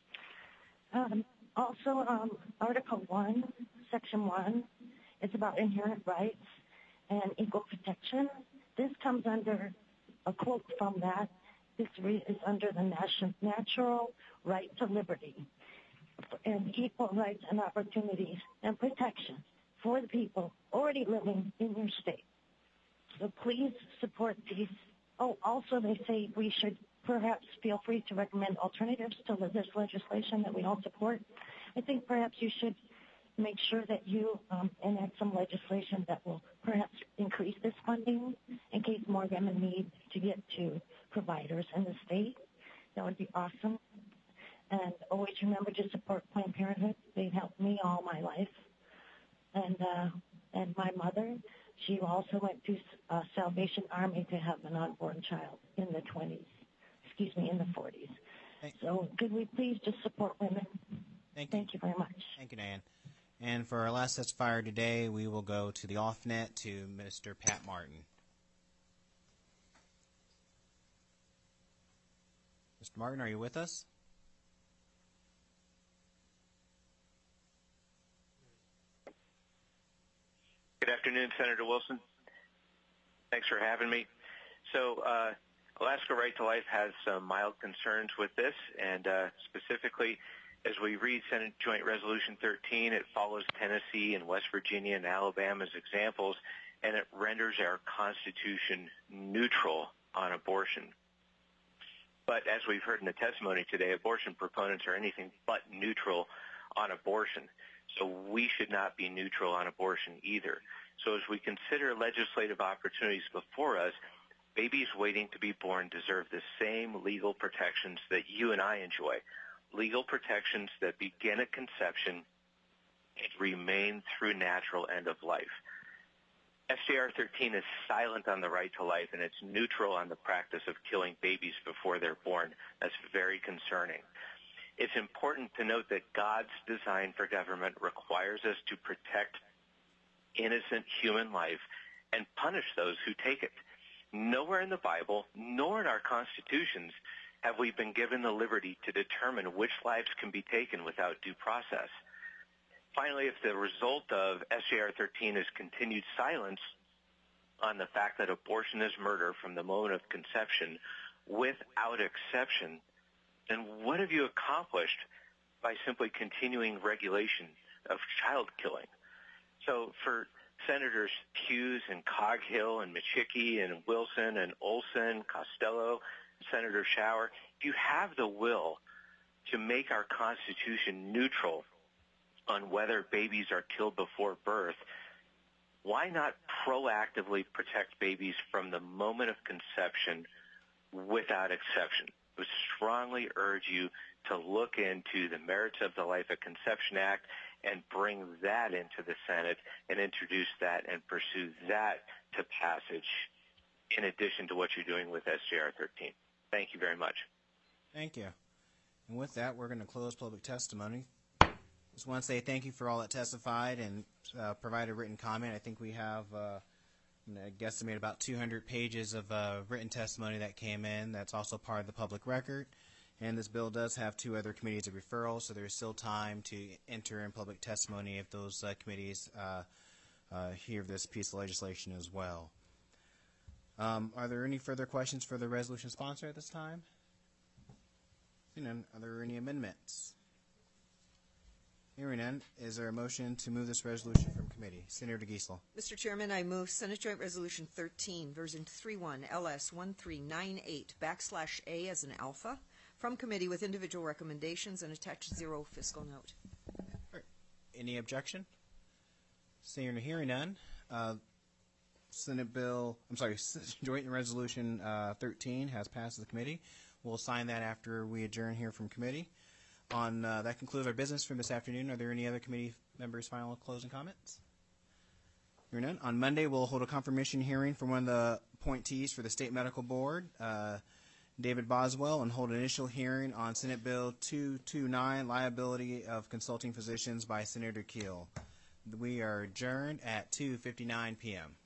Article 1, Section 1, it's about inherent rights and equal protection. This comes under a quote from that. This is under the natural right to liberty and equal rights and opportunities and protection for the people already living in your state. So please support these. Oh, also they say we should perhaps feel free to recommend alternatives to this legislation that we all support. I think perhaps you should make sure that you enact some legislation that will perhaps increase this funding in case more women need to get to providers in the state. That would be awesome. And always remember to support Planned Parenthood. They've helped me all my life. And my mother, she also went to Salvation Army to have an unborn child in the 40s. So could we please just support women? Thank you very much. Thank you, Diane. And for our last testifier today, we will go to the off-net to Mr. Pat Martin. Mr. Martin, are you with us? Good afternoon, Senator Wilson. Thanks for having me. So Alaska Right to Life has some mild concerns with this, and specifically, as we read Senate Joint Resolution 13, it follows Tennessee and West Virginia and Alabama as examples, and it renders our Constitution neutral on abortion. But as we've heard in the testimony today, abortion proponents are anything but neutral on abortion. So we should not be neutral on abortion either. So as we consider legislative opportunities before us, babies waiting to be born deserve the same legal protections that you and I enjoy. Legal protections that begin at conception and remain through natural end of life. SJR 13 is silent on the right to life, and it's neutral on the practice of killing babies before they're born. That's very concerning. It's important to note that God's design for government requires us to protect innocent human life and punish those who take it. Nowhere in the Bible, nor in our constitutions, have we been given the liberty to determine which lives can be taken without due process. Finally, if the result of SJR 13 is continued silence on the fact that abortion is murder from the moment of conception without exception, then what have you accomplished by simply continuing regulation of child killing? So for Senators Hughes and Coghill and Michicki and Wilson and Olson, Costello, Senator Schauer, if you have the will to make our Constitution neutral on whether babies are killed before birth, why not proactively protect babies from the moment of conception without exception? I would strongly urge you to look into the merits of the Life at Conception Act and bring that into the Senate and introduce that and pursue that to passage in addition to what you're doing with SJR 13. Thank you very much. Thank you. And with that, we're going to close public testimony. Just want to say thank you for all that testified and provided written comment. I think we have, I guesstimate about 200 pages of written testimony that came in. That's also part of the public record. And this bill does have 2 other committees of referral, so there's still time to enter in public testimony if those committees hear this piece of legislation as well. Are there any further questions for the resolution sponsor at this time? Seeing none, are there any amendments? Hearing none, is there a motion to move this resolution from committee? Senator Giesel. Mr. Chairman, I move Senate Joint Resolution 13, version 31, LS 1398/A as an alpha, from committee with individual recommendations and attached 0 fiscal note. Any objection? Seeing or hearing none, Joint Resolution 13 has passed the committee. We'll sign that after we adjourn here from committee. That concludes our business for this afternoon. Are there any other committee members' final closing comments? Hearing none. On Monday, we'll hold a confirmation hearing for one of the appointees for the State Medical Board, David Boswell, and hold an initial hearing on Senate Bill 229, Liability of Consulting Physicians by Senator Keel. We are adjourned at 2:59 p.m.